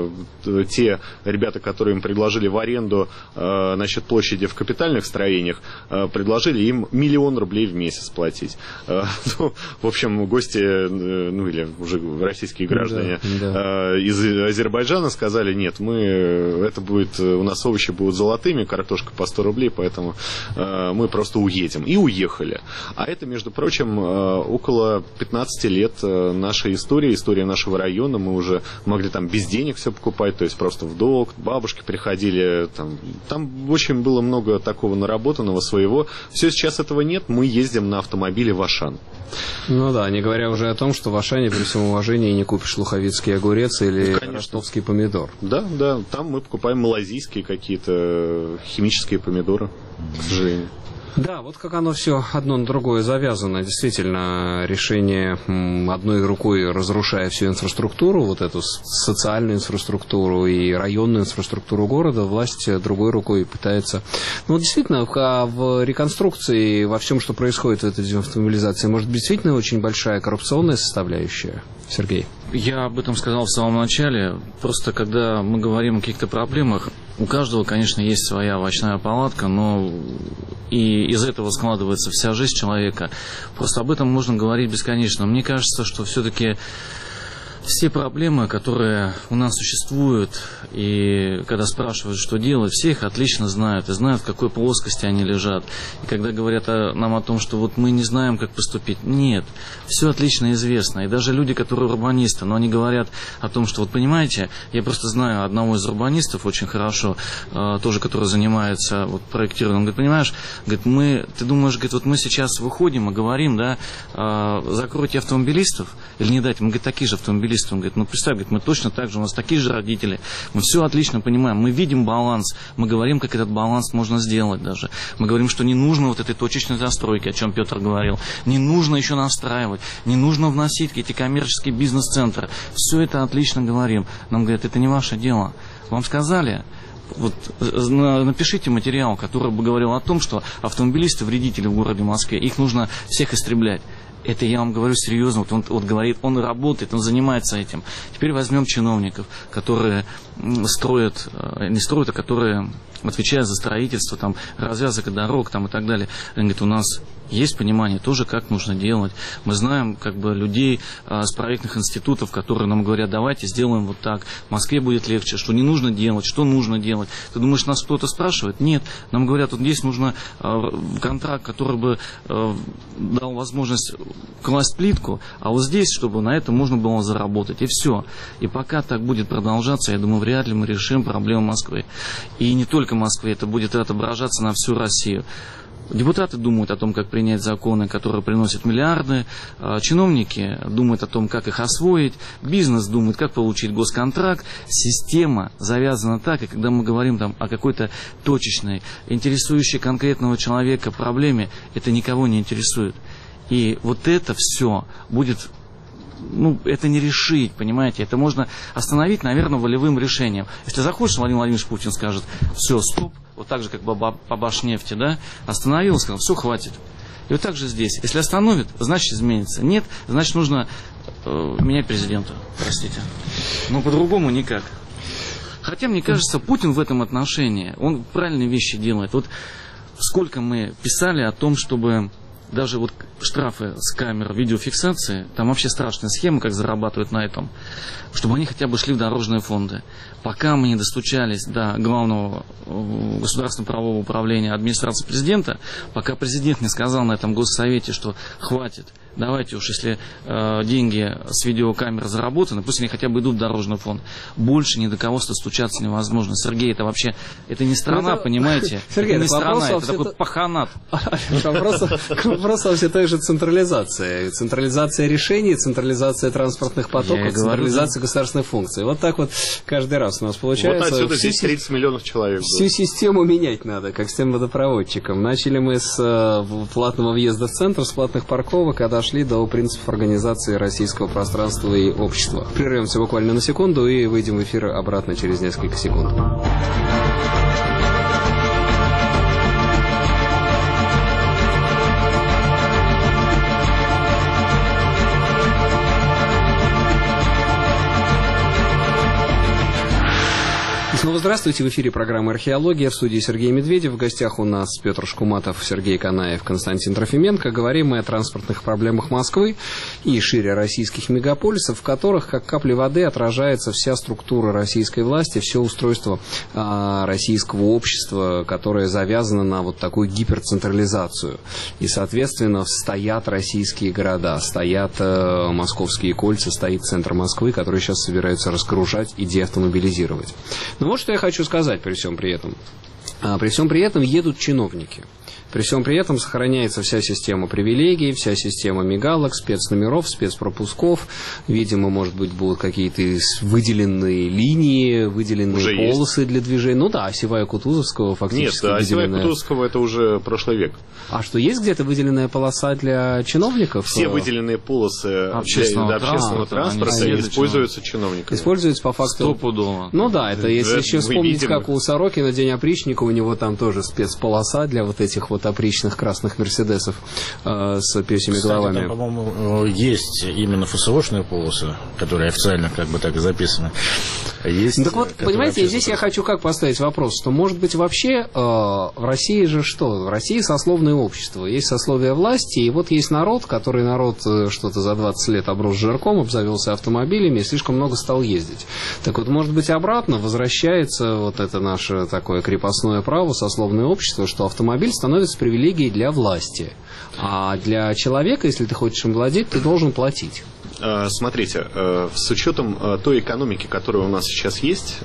те ребята, которые им предложили в аренду значит, площади в капитальных строениях, предложили им миллион рублей в месяц платить. Ну, в общем, гости, ну или уже российские граждане да, да. из Азербайджана сказали, нет, мы, это будет, у нас овощи будут золотыми, картошка по сто рублей, поэтому мы просто уедем. И уехали. А это, между прочим, около пятнадцати лет нашей истории, история нашего района, мы уже могли там без денег все покупать, то есть просто в долг, бабушки приходили, там, там очень было много такого наработанного своего. Все, сейчас этого нет, мы ездим на автомобиле в Ашан. Ну да, не говоря уже о том, что в Ашане при всем уважении не купишь луховицкий огурец или ну, ростовский помидор. Да, да, там мы покупаем малайзийские какие-то химические помидоры, к сожалению. Да, вот как оно все одно на другое завязано. Действительно, решение одной рукой, разрушая всю инфраструктуру, вот эту социальную инфраструктуру и районную инфраструктуру города, власть другой рукой пытается... Ну, действительно, в реконструкции, во всем, что происходит в этой автомобилизации, может быть, действительно очень большая коррупционная составляющая, Сергей? Я об этом сказал в самом начале. Просто когда мы говорим о каких-то проблемах, у каждого, конечно, есть своя овощная палатка, но и из этого складывается вся жизнь человека. Просто об этом можно говорить бесконечно. Мне кажется, что все-таки все проблемы, которые у нас существуют, и когда спрашивают, что делать, все их отлично знают, и знают, в какой плоскости они лежат. И когда говорят о, нам о том, что вот мы не знаем, как поступить, нет, все отлично известно. И даже люди, которые урбанисты, но они говорят о том, что вот понимаете, я просто знаю одного из урбанистов очень хорошо, э, тоже, который занимается вот, проектированием, он говорит, понимаешь, говорит, мы, ты думаешь, говорит, вот мы сейчас выходим и говорим, да, э, закройте автомобилистов, или не дайте, мы, говорит, такие же автомобилисты автомобилисты. Он говорит, ну представь, говорит, мы точно так же, у нас такие же родители, мы все отлично понимаем, мы видим баланс, мы говорим, как этот баланс можно сделать даже. Мы говорим, что не нужно вот этой точечной застройки, о чем Петр говорил, не нужно еще настраивать, не нужно вносить эти коммерческие бизнес-центры. Все это отлично говорим. Нам говорят, это не ваше дело. Вам сказали, вот напишите материал, который бы говорил о том, что автомобилисты вредители в городе Москве, их нужно всех истреблять. Это я вам говорю серьезно, вот он вот говорит, он работает, он занимается этим. Теперь возьмем чиновников, которые строят, не строят, а которые отвечают за строительство, там, развязок дорог там, и так далее. Они говорят, у нас есть понимание тоже, как нужно делать. Мы знаем как бы людей а, с проектных институтов, которые нам говорят, давайте сделаем вот так, в Москве будет легче, что не нужно делать, что нужно делать. Ты думаешь, нас кто-то спрашивает? Нет. Нам говорят, вот здесь нужно а, контракт, который бы а, дал возможность класть плитку, а вот здесь, чтобы на этом можно было заработать. И все. И пока так будет продолжаться, я думаю, вряд ли мы решим проблему Москвы. И не только Москве, это будет отображаться на всю Россию. Депутаты думают о том, как принять законы, которые приносят миллиарды, чиновники думают о том, как их освоить, бизнес думает, как получить госконтракт. Система завязана так, и когда мы говорим там о какой-то точечной, интересующей конкретного человека проблеме, это никого не интересует. И вот это все будет... Ну, это не решить, понимаете, это можно остановить, наверное, волевым решением. Если захочешь, Владимир Владимирович Путин скажет, все, стоп, вот так же, как по Башнефти, да, остановил, сказал, все, хватит. И вот так же здесь. Если остановит, значит изменится. Нет, значит нужно э, менять президента, простите. Но по-другому никак. Хотя, мне кажется, Путин в этом отношении, он правильные вещи делает. Вот сколько мы писали о том, чтобы... Даже вот штрафы с камер видеофиксации, там вообще страшная схема, как зарабатывают на этом, чтобы они хотя бы шли в дорожные фонды. Пока мы не достучались до главного государственного правового управления администрации президента, пока президент не сказал на этом госсовете, что хватит, давайте уж, если э, деньги с видеокамер заработаны, пусть они хотя бы идут в дорожный фонд. Больше ни до кого достучаться невозможно. Сергей, это вообще, это не страна, это, понимаете? Сергей, это не страна, это все такой это... паханат. Вопрос о все той же централизации. Централизация решений, централизация транспортных потоков, централизация государственных функций. Вот так вот каждый раз у нас получается. Вот отсюда здесь тридцать миллионов человек. Всю систему менять надо, как с тем водопроводчиком. Начали мы с э, платного въезда в центр, с платных парковок, а дошли до принципов организации российского пространства и общества. Прервемся буквально на секунду и выйдем в эфир обратно через несколько секунд. Снова здравствуйте. В эфире программа «Археология». В студии Сергей Медведев. В гостях у нас Петр Шкуматов, Сергей Канаев, Константин Трофименко. Говорим мы о транспортных проблемах Москвы и шире российских мегаполисов, в которых, как капли воды, отражается вся структура российской власти, все устройство а, российского общества, которое завязано на вот такую гиперцентрализацию. И, соответственно, стоят российские города, стоят а, московские кольца, стоит центр Москвы, который сейчас собираются разгружать и деавтомобилизировать. Но вот что я хочу сказать при всем при этом. А, при всем при этом едут чиновники. При всем при этом сохраняется вся система привилегий, вся система мигалок, спецномеров, спецпропусков. Видимо, может быть, будут какие-то выделенные линии, выделенные уже полосы есть для движения. Ну да, осевая Кутузовского фактически. Нет, осевая выделенная... Кутузовского это уже прошлый век. А что, есть где-то выделенная полоса для чиновников? Все выделенные полосы общественного, для, для общественного транспорта, транспорта используются чиновниками. Используются по факту... Стопудово. Ну да, это если да, еще вспомнить, видим. Как у Сорокина День опричника, у него там тоже спецполоса для вот этих вот опричных красных мерседесов э, с пёсьими головами. Там, по-моему, есть именно ФСОшные полосы, которые официально как бы так и записаны. Есть, так вот, понимаете, здесь я хочу как поставить вопрос, что может быть вообще э, в России же что? В России сословное общество, есть сословие власти, и вот есть народ, который народ э, что-то за двадцать лет оброс жирком, обзавелся автомобилями и слишком много стал ездить. Так вот, может быть, обратно возвращается вот это наше такое крепостное право, сословное общество, что автомобиль становится привилегией для власти, а для человека, если ты хочешь им владеть, ты должен платить. Смотрите, с учетом той экономики, которая у нас сейчас есть,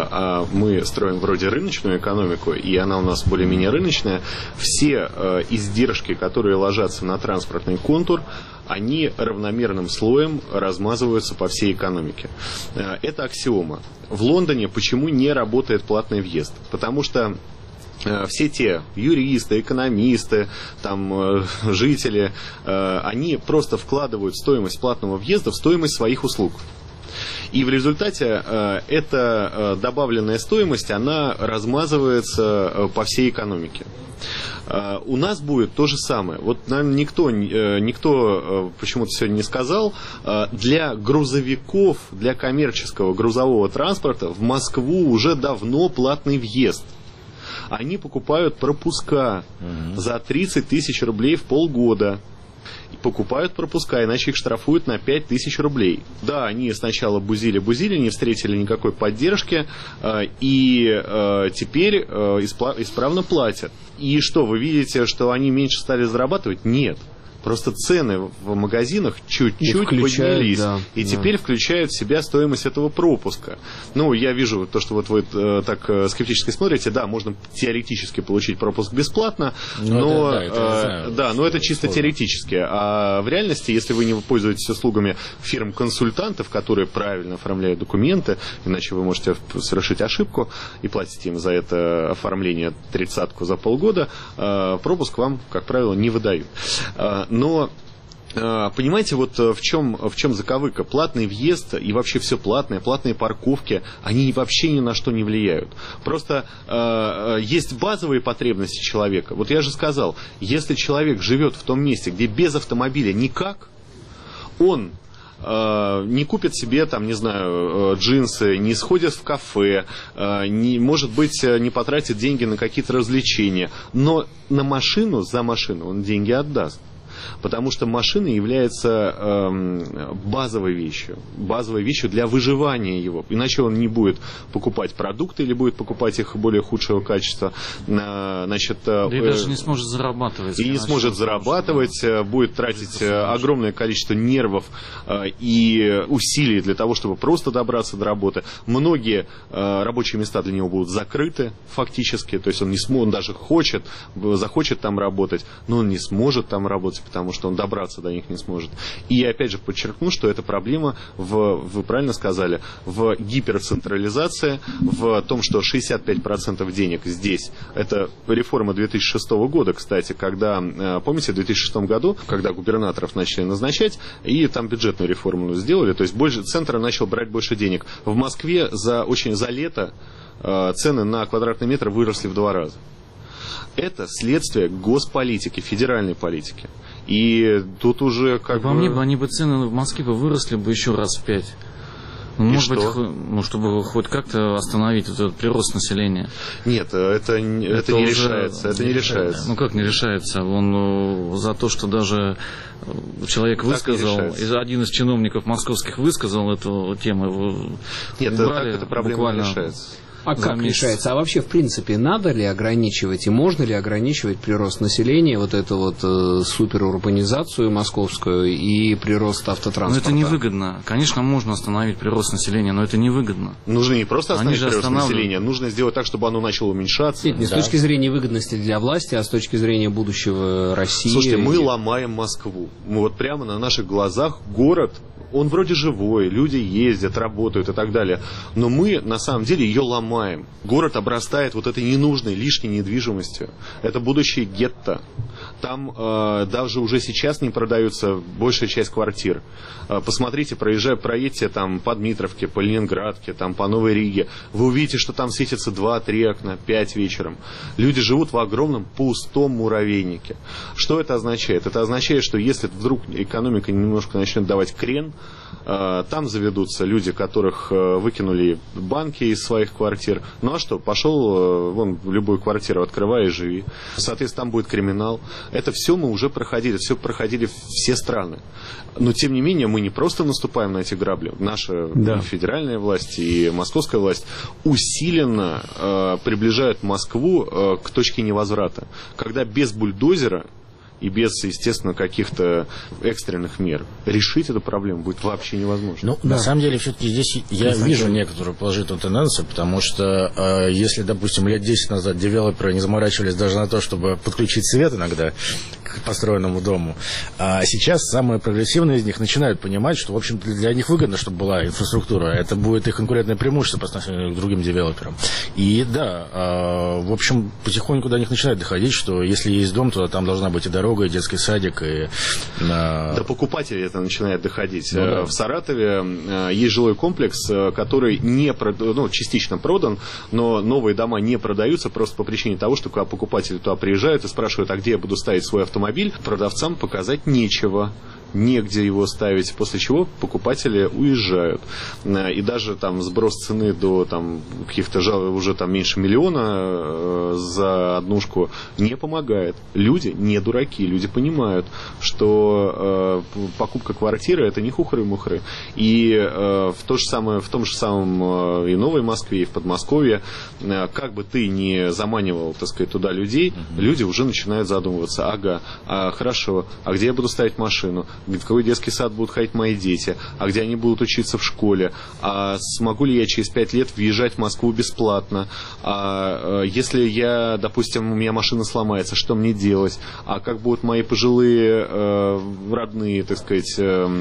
а мы строим вроде рыночную экономику, и она у нас более-менее рыночная, все издержки, которые ложатся на транспортный контур, они равномерным слоем размазываются по всей экономике. Это аксиома. В Лондоне почему не работает платный въезд? Потому что все те юристы, экономисты, там, жители, они просто вкладывают стоимость платного въезда в стоимость своих услуг. И в результате э, эта э, добавленная стоимость, она размазывается э, по всей экономике. Э, у нас будет то же самое. Вот, наверное, никто, э, никто э, почему-то сегодня не сказал, э, для грузовиков, для коммерческого грузового транспорта в Москву уже давно платный въезд. Они покупают пропуска угу. за тридцать тысяч рублей в полгода. Покупают пропуска, иначе их штрафуют на пять тысяч рублей. Да, они сначала бузили-бузили, не встретили никакой поддержки, и теперь исправно платят. И что, вы видите, что они меньше стали зарабатывать? Нет. Просто цены в магазинах чуть-чуть поднялись. Да, и да. теперь включают в себя стоимость этого пропуска. Ну, я вижу то, что вот вы э, так э, скептически смотрите. Да, можно теоретически получить пропуск бесплатно, но, но, да, это, э, да, но это чисто сложно. Теоретически. А в реальности, если вы не пользуетесь услугами фирм-консультантов, которые правильно оформляют документы, иначе вы можете совершить ошибку и платить им за это оформление тридцатку за полгода, э, пропуск вам, как правило, не выдают. Но, понимаете, вот в чем, в чем заковыка? Платный въезд и вообще все платное, платные парковки, они вообще ни на что не влияют. Просто э, есть базовые потребности человека. Вот я же сказал, если человек живет в том месте, где без автомобиля никак, он э, не купит себе, там, не знаю, джинсы, не сходит в кафе, э, не, может быть, не потратит деньги на какие-то развлечения, но на машину, за машину он деньги отдаст. Потому что машина является э, базовой вещью, базовой вещью для выживания его. Иначе он не будет покупать продукты или будет покупать их более худшего качества. Э, значит, э, да и даже не сможет зарабатывать. И не сможет зарабатывать, что будет тратить огромное количество нервов э, и усилий для того, чтобы просто добраться до работы. Многие э, рабочие места для него будут закрыты фактически. То есть он, не см... он даже хочет, захочет там работать, но он не сможет там работать, потому что он добраться до них не сможет. И опять же подчеркну, что эта проблема, в, вы правильно сказали, в гиперцентрализации, в том, что шестьдесят пять процентов денег здесь, это реформа две тысячи шестого года, кстати, когда, помните, в две тысячи шестом году, когда губернаторов начали назначать, и там бюджетную реформу сделали, то есть больше, центр начал брать больше денег. В Москве за, очень, за лето цены на квадратный метр выросли в два раза. Это следствие госполитики, федеральной политики. И тут уже как По бы... мне бы они бы цены в Москве бы выросли бы еще раз в пять. Ну, может что? быть, ну, чтобы хоть как-то остановить этот прирост населения. Нет, это, это, это не уже... решается. Это не решается. Ну как не решается? Он ну, за то, что даже человек высказал, один из чиновников московских высказал эту тему. Нет, так эта проблема не решается. А как месяц. решается? А вообще, в принципе, надо ли ограничивать и можно ли ограничивать прирост населения, вот эту вот э, суперурбанизацию московскую и прирост автотранспорта? Но это невыгодно. Конечно, можно остановить прирост населения, но это невыгодно. Нужно не просто остановить прирост населения, нужно сделать так, чтобы оно начало уменьшаться. Нет, не да. с точки зрения выгодности для власти, а с точки зрения будущего России. Слушайте, мы ломаем Москву. Мы вот прямо на наших глазах город, он вроде живой, люди ездят, работают и так далее, но мы на самом деле ее ломаем. Город обрастает вот этой ненужной, лишней недвижимостью. Это будущее гетто. Там э, даже уже сейчас не продаются большая часть квартир. Э, посмотрите, проезжая, проедьте там по Дмитровке, по Ленинградке, там по Новой Риге. Вы увидите, что там светится два-три окна, пять вечером. Люди живут в огромном пустом муравейнике. Что это означает? Это означает, что если вдруг экономика немножко начнет давать крен, э, там заведутся люди, которых э, выкинули банки из своих квартир. Ну а что, пошел э, вон в любую квартиру, открывай и живи. Соответственно, там будет криминал. Это все мы уже проходили, все проходили все страны. Но, тем не менее, мы не просто наступаем на эти грабли. Наша да. федеральная власть и московская власть усиленно э, приближают Москву э, к точке невозврата. Когда без бульдозера и без, естественно, каких-то экстренных мер решить эту проблему будет вообще невозможно. Ну, да. на самом деле, все-таки здесь я Конечно. вижу некоторую положительную тенденцию, потому что э, если, допустим, лет десять назад девелоперы не заморачивались даже на то, чтобы подключить свет иногда к построенному дому. А сейчас самые прогрессивные из них начинают понимать, что, в общем, для них выгодно, чтобы была инфраструктура. Это будет их конкурентное преимущество по отношению к другим девелоперам. И да, в общем, потихоньку до них начинает доходить, что если есть дом, то там должна быть и дорога, и детский садик, и... До покупателей это начинает доходить. Ну, да. В Саратове есть жилой комплекс, который не ну, частично продан, но новые дома не продаются просто по причине того, что когда покупатели туда приезжают и спрашивают, а где я буду ставить свой автомобиль, продавцам показать нечего. Негде его ставить, после чего покупатели уезжают. И даже там сброс цены до там, каких-то уже там меньше миллиона за однушку не помогает. Люди не дураки, люди понимают, что э, покупка квартиры это не хухры-мухры. И э, в, то же самое, в том же самом э, и Новой Москве, и в Подмосковье, э, как бы ты ни заманивал, так сказать, туда людей, mm-hmm. люди уже начинают задумываться. Ага, а, хорошо, а где я буду ставить машину? В какой детский сад будут ходить мои дети, а где они будут учиться в школе, а смогу ли я через пять лет въезжать в Москву бесплатно, а если я, допустим, у меня машина сломается, что мне делать, а как будут мои пожилые э, родные, так сказать,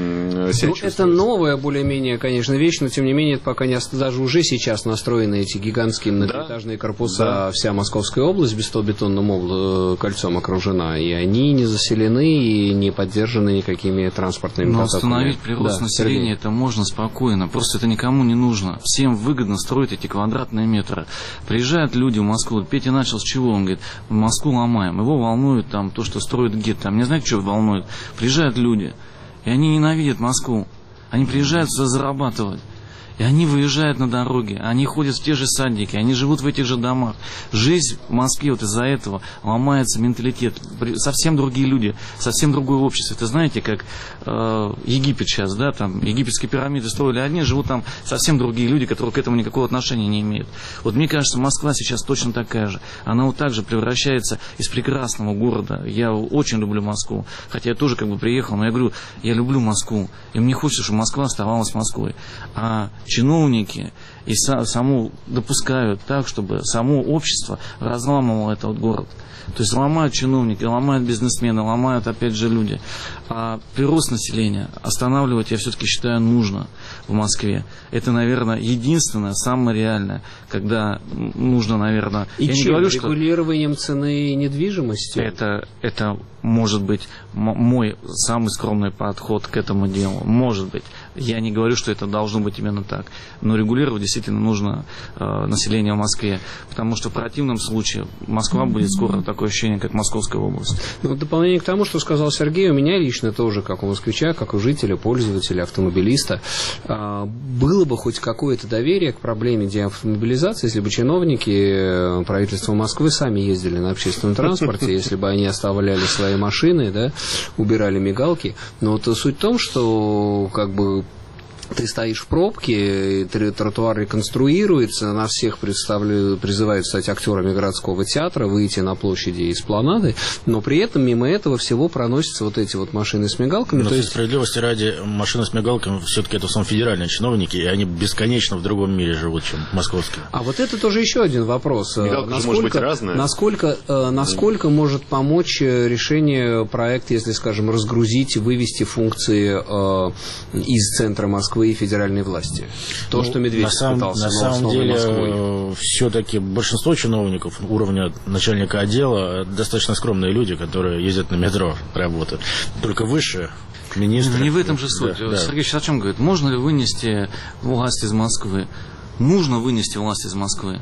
э, себя ну, это новая более-менее, конечно, вещь, но тем не менее это пока не даже уже сейчас настроены эти гигантские многоэтажные да? корпуса, да. Вся Московская область бетонным кольцом окружена, и они не заселены и не поддержаны никакими транспортными. Но остановить прирост да, населения Сергей. Это можно спокойно, просто это никому не нужно. Всем выгодно строить эти квадратные метры. Приезжают люди в Москву, Петя начал с чего? Он говорит, Москву ломаем. Его волнует там то, что строят гетто. Там не знаете, что волнует? Приезжают люди, и они ненавидят Москву. Они приезжают сюда зарабатывать. И они выезжают на дороги, они ходят в те же садики, они живут в этих же домах. Жизнь в Москве вот из-за этого ломается менталитет. Совсем другие люди, совсем другое общество. Это знаете, как э, Египет сейчас, да, там египетские пирамиды строили одни, живут там совсем другие люди, которые к этому никакого отношения не имеют. Вот мне кажется, Москва сейчас точно такая же. Она вот так же превращается из прекрасного города. Я очень люблю Москву, хотя я тоже как бы приехал, но я говорю, я люблю Москву. И мне хочется, чтобы Москва оставалась Москвой. А чиновники и саму допускают так, чтобы само общество разламывало этот город. То есть ломают чиновники, ломают бизнесмены, ломают опять же люди. А прирост населения останавливать, я все-таки считаю, нужно в Москве. Это, наверное, единственное, самое реальное, когда нужно, наверное... И я чем? Не говорю, регулированием что... цены недвижимости? Это, это может быть мой самый скромный подход к этому делу. Может быть. Я не говорю, что это должно быть именно так. Но регулировать действительно нужно э, население в Москве. Потому что в противном случае Москва будет скоро такое ощущение, как Московская область. Ну, в дополнение к тому, что сказал Сергей, у меня лично тоже, как у москвича, как у жителя, пользователя, автомобилиста, э, было бы хоть какое-то доверие к проблеме деавтомобилизации, если бы чиновники правительства Москвы сами ездили на общественном транспорте, если бы они оставляли свои машины, да, убирали мигалки. Но вот суть в том, что как бы ты стоишь в пробке, тротуар реконструируется, на всех призывают стать актерами городского театра, выйти на площади и эспланады, но при этом мимо этого всего проносятся вот эти вот машины с мигалками. Но то есть... справедливости ради, машины с мигалками все-таки это в основном федеральные чиновники, и они бесконечно в другом мире живут, чем московские. А вот это тоже еще один вопрос. Мигалка насколько, может быть разная. Насколько, насколько mm. может помочь решение проекта, если, скажем, разгрузить, вывести функции э, из центра Москвы и федеральной власти? То, ну, что Медведев на сам, пытался на самом деле, Москвой. Все-таки большинство чиновников уровня начальника отдела достаточно скромные люди, которые ездят на метро, работают. Только выше министры. Не в этом же суть. Да, Сергей сейчас о чем говорит? Можно ли вынести власть из Москвы? Нужно вынести власть из Москвы.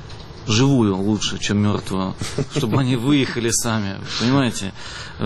Живую лучше, чем мертвую, чтобы они выехали сами, понимаете?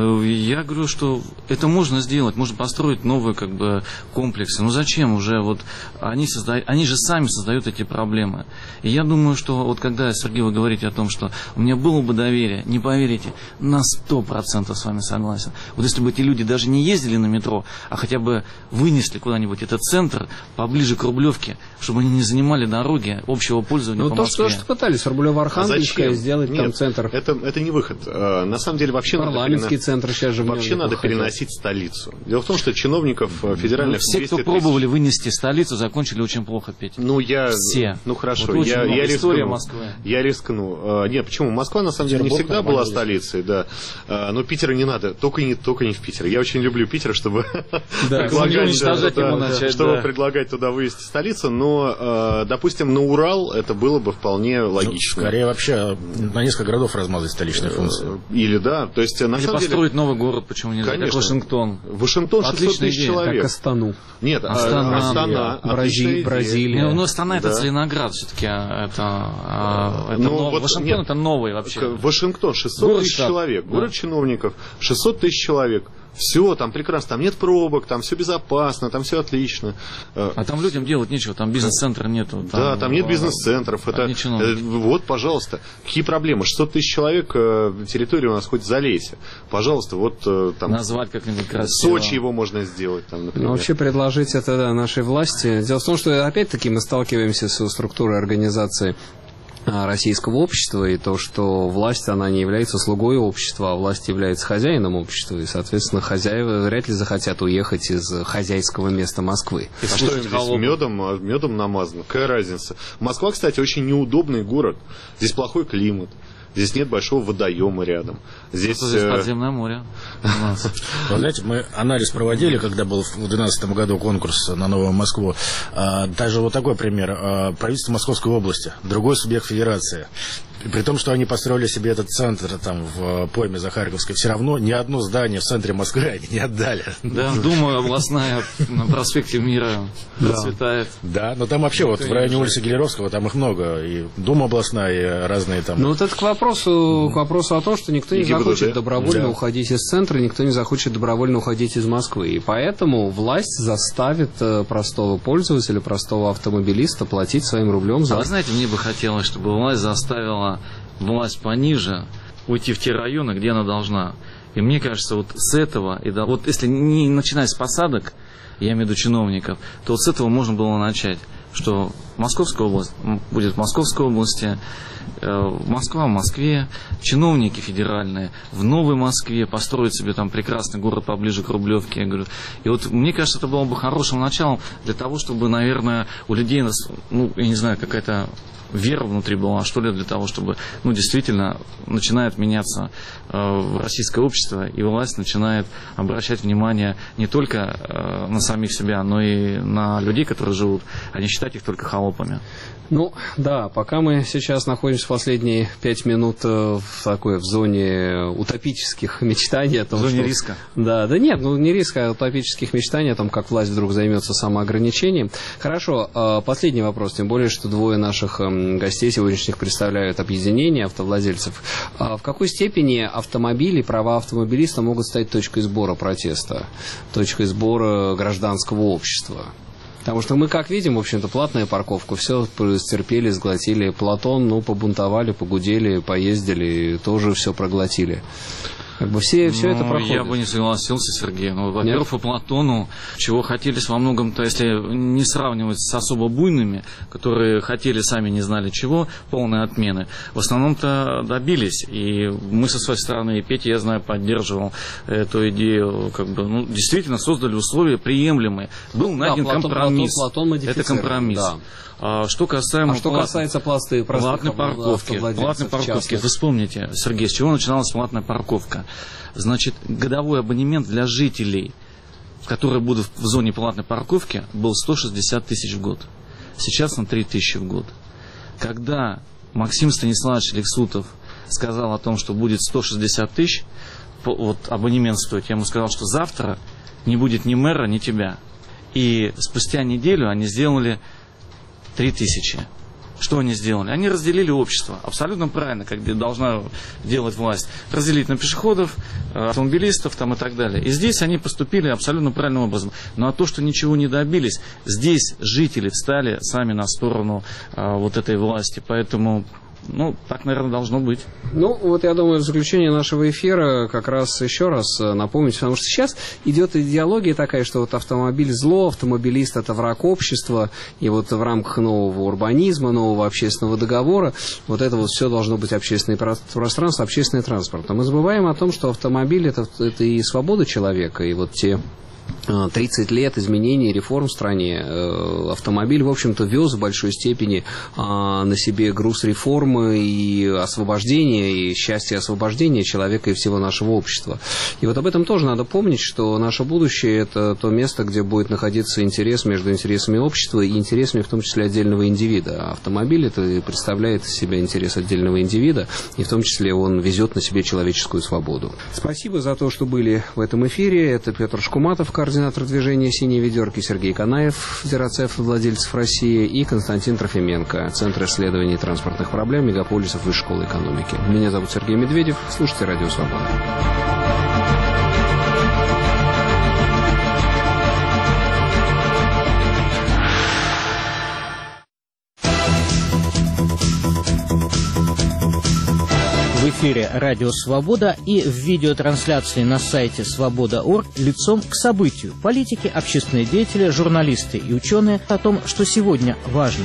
Я говорю, что это можно сделать, можно построить новые как бы комплексы. Но зачем уже? Вот они, создают, они же сами создают эти проблемы. И я думаю, что вот когда, Сергей, вы говорите о том, что у меня было бы доверие, не поверите, на сто процентов с вами согласен. Вот если бы эти люди даже не ездили на метро, а хотя бы вынесли куда-нибудь этот центр поближе к Рублевке, чтобы они не занимали дороги общего пользования ну, по то, Москве. Что, что пытались с Рублево-Архангельска а и сделать Нет, там центр. Это, это не выход. На самом деле вообще Парламентский надо, центр сейчас же вообще надо хотят. переносить столицу. Дело в том, что чиновников федеральных... Ну, все, кто пробовали вынести столицу, закончили очень плохо, Петя. Ну, я... Все. Ну, хорошо. Вот я, я история рискну. Москвы. Я рискну. Нет, почему? Москва, на самом деле, не всегда была столицей, да. Но Питера не надо. Только не, только не в Питер. Я очень люблю Питер, чтобы... Чтобы предлагать туда вывести столицу, но, допустим, на Урал это было бы вполне логично. Скорее вообще на несколько городов размазать столичные функции. Или да, то есть на Или самом построить деле... новый город, почему нельзя, как Вашингтон. Вашингтон шестьсот тысяч человек. Как Астану. Нет, Астана, Астана, Бразилия. Бразилия. Ну, Астана это Целиноград все-таки, это, это нов... вот, Вашингтон нет, это новый вообще. Вашингтон шестьсот тысяч человек, город да. чиновников, шестьсот тысяч человек. Все, там прекрасно, там нет пробок, там все безопасно, там все отлично. А там людям делать нечего, там бизнес-центра нету. Там, да, там нет бизнес-центров. Это, вот, пожалуйста, какие проблемы? шестьсот тысяч человек, территория у нас хоть в Залесье. Пожалуйста, вот там... Назвать как-нибудь красиво. Сочи его можно сделать, там, например. Ну, вообще предложить это да, нашей власти. Дело в том, что опять-таки мы сталкиваемся со структурой организации российского общества, и то, что власть, она не является слугой общества, а власть является хозяином общества, и, соответственно, хозяева вряд ли захотят уехать из хозяйского места Москвы. И а что им здесь медом, медом намазано? Какая разница? Москва, кстати, очень неудобный город. Здесь плохой климат. Здесь нет большого водоема рядом. Здесь, здесь подземное море. Вы знаете, мы анализ проводили, когда был в две тысячи двенадцатом году конкурс на Новую Москву. Даже вот такой пример. Правительство Московской области, другой субъект федерации. При том, что они построили себе этот центр там в пойме Захарьковской, все равно ни одно здание в центре Москвы они не отдали. Да, Дума областная на проспекте Мира процветает. Да, но там вообще вот в районе улицы Гелеровского там их много. И Дума областная, и разные там. Ну вот это к вопросу, к вопросу о том, что никто не захочет добровольно уходить из центра, никто не захочет добровольно уходить из Москвы. И поэтому власть заставит простого пользователя, простого автомобилиста платить своим рублем за... А вы знаете, мне бы хотелось, чтобы власть заставила власть пониже уйти в те районы, где она должна. И мне кажется, вот с этого, и да, вот если не начинать с посадок, я имею в виду чиновников, то вот с этого можно было начать, что Московская область будет в Московской области, Москва в Москве, чиновники федеральные в Новой Москве построят себе там прекрасный город поближе к Рублевке. Я говорю. И вот мне кажется, это было бы хорошим началом для того, чтобы, наверное, у людей, ну, я не знаю, какая-то вера внутри была, что ли, для того, чтобы, ну, действительно начинает меняться э, российское общество, и власть начинает обращать внимание не только э, на самих себя, но и на людей, которые живут, а не считать их только холопами. Ну, да, пока мы сейчас находимся в последние пять минут в такой, в зоне утопических мечтаний о том, в зоне что... риска. Да, да нет, ну не риска, а утопических мечтаний о том, как власть вдруг займется самоограничением. Хорошо, последний вопрос, тем более, что двое наших гостей сегодняшних представляют объединение автовладельцев. В какой степени автомобили, права автомобилиста могут стать точкой сбора протеста, точкой сбора гражданского общества? Потому что мы, как видим, в общем-то, платная парковка, все стерпели, сглотили. Платон, ну, побунтовали, погудели, поездили, тоже все проглотили. Как бы все, все ну, это проходит. Я бы не согласился, Сергей. Ну, во-первых, по Платону, чего хотели во многом-то, если не сравнивать с особо буйными, которые хотели сами не знали чего, полной отмены, в основном-то добились. И мы со своей стороны, и Петя, я знаю, поддерживал эту идею. Как бы, ну, действительно создали условия приемлемые. Был найден да, Платон, компромисс. Платон, Платон это компромисс. Да. А что касаемо а что плат... касается пласты, платной парковки, платной парковки, вы вспомните, Сергей, с чего начиналась платная парковка? Значит, годовой абонемент для жителей, которые будут в зоне платной парковки, был сто шестьдесят тысяч в год. Сейчас на три тысячи в год. Когда Максим Станиславович Лексутов сказал о том, что будет сто шестьдесят тысяч, вот абонемент стоит, я ему сказал, что завтра не будет ни мэра, ни тебя. И спустя неделю они сделали три тысячи. Что они сделали? Они разделили общество. Абсолютно правильно, как должна делать власть. Разделить на пешеходов, автомобилистов там, и так далее. И здесь они поступили абсолютно правильным образом. Ну а то, что ничего не добились, здесь жители встали сами на сторону а, вот этой власти. Поэтому Ну, так, наверное, должно быть. Ну, вот я думаю, в заключение нашего эфира как раз еще раз напомнить, потому что сейчас идет идеология такая, что вот автомобиль зло, автомобилист это враг общества, и вот в рамках нового урбанизма, нового общественного договора, вот это вот все должно быть общественное пространство, общественный транспорт. А мы забываем о том, что автомобиль это, это и свобода человека, и вот те тридцать лет изменений, реформ в стране. Автомобиль, в общем-то, вез в большой степени на себе груз реформы и освобождения, и счастья освобождения человека и всего нашего общества. И вот об этом тоже надо помнить, что наше будущее – это то место, где будет находиться интерес между интересами общества и интересами, в том числе, отдельного индивида. А автомобиль – это представляет из себя интерес отдельного индивида, и в том числе он везет на себе человеческую свободу. Спасибо за то, что были в этом эфире. Это Петр Шкуматов, координатор движения «Синие ведерки», Сергей Канаев, Федерация автовладельцев России, и Константин Трофименко, Центр исследований транспортных проблем мегаполисов Высшей школы экономики. Меня зовут Сергей Медведев. Слушайте «Радио Свобода». В эфире «Радио Свобода» и в видеотрансляции на сайте свобода точка орг лицом к событию. Политики, общественные деятели, журналисты и ученые о том, что сегодня важно.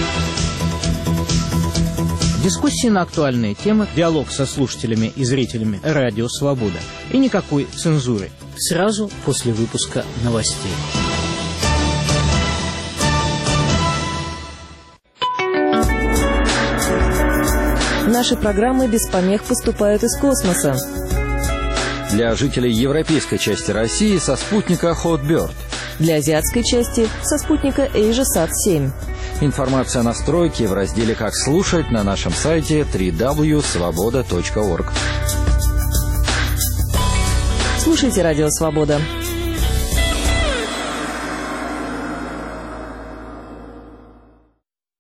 Дискуссии на актуальные темы, диалог со слушателями и зрителями «Радио Свобода». И никакой цензуры. Сразу после выпуска новостей. Наши программы без помех поступают из космоса. Для жителей европейской части России со спутника Hotbird. Для азиатской части со спутника AsiaSat семь. Информация о настройке в разделе «Как слушать» на нашем сайте дабл ю дабл ю дабл ю точка свобода точка орг. Слушайте «Радио Свобода».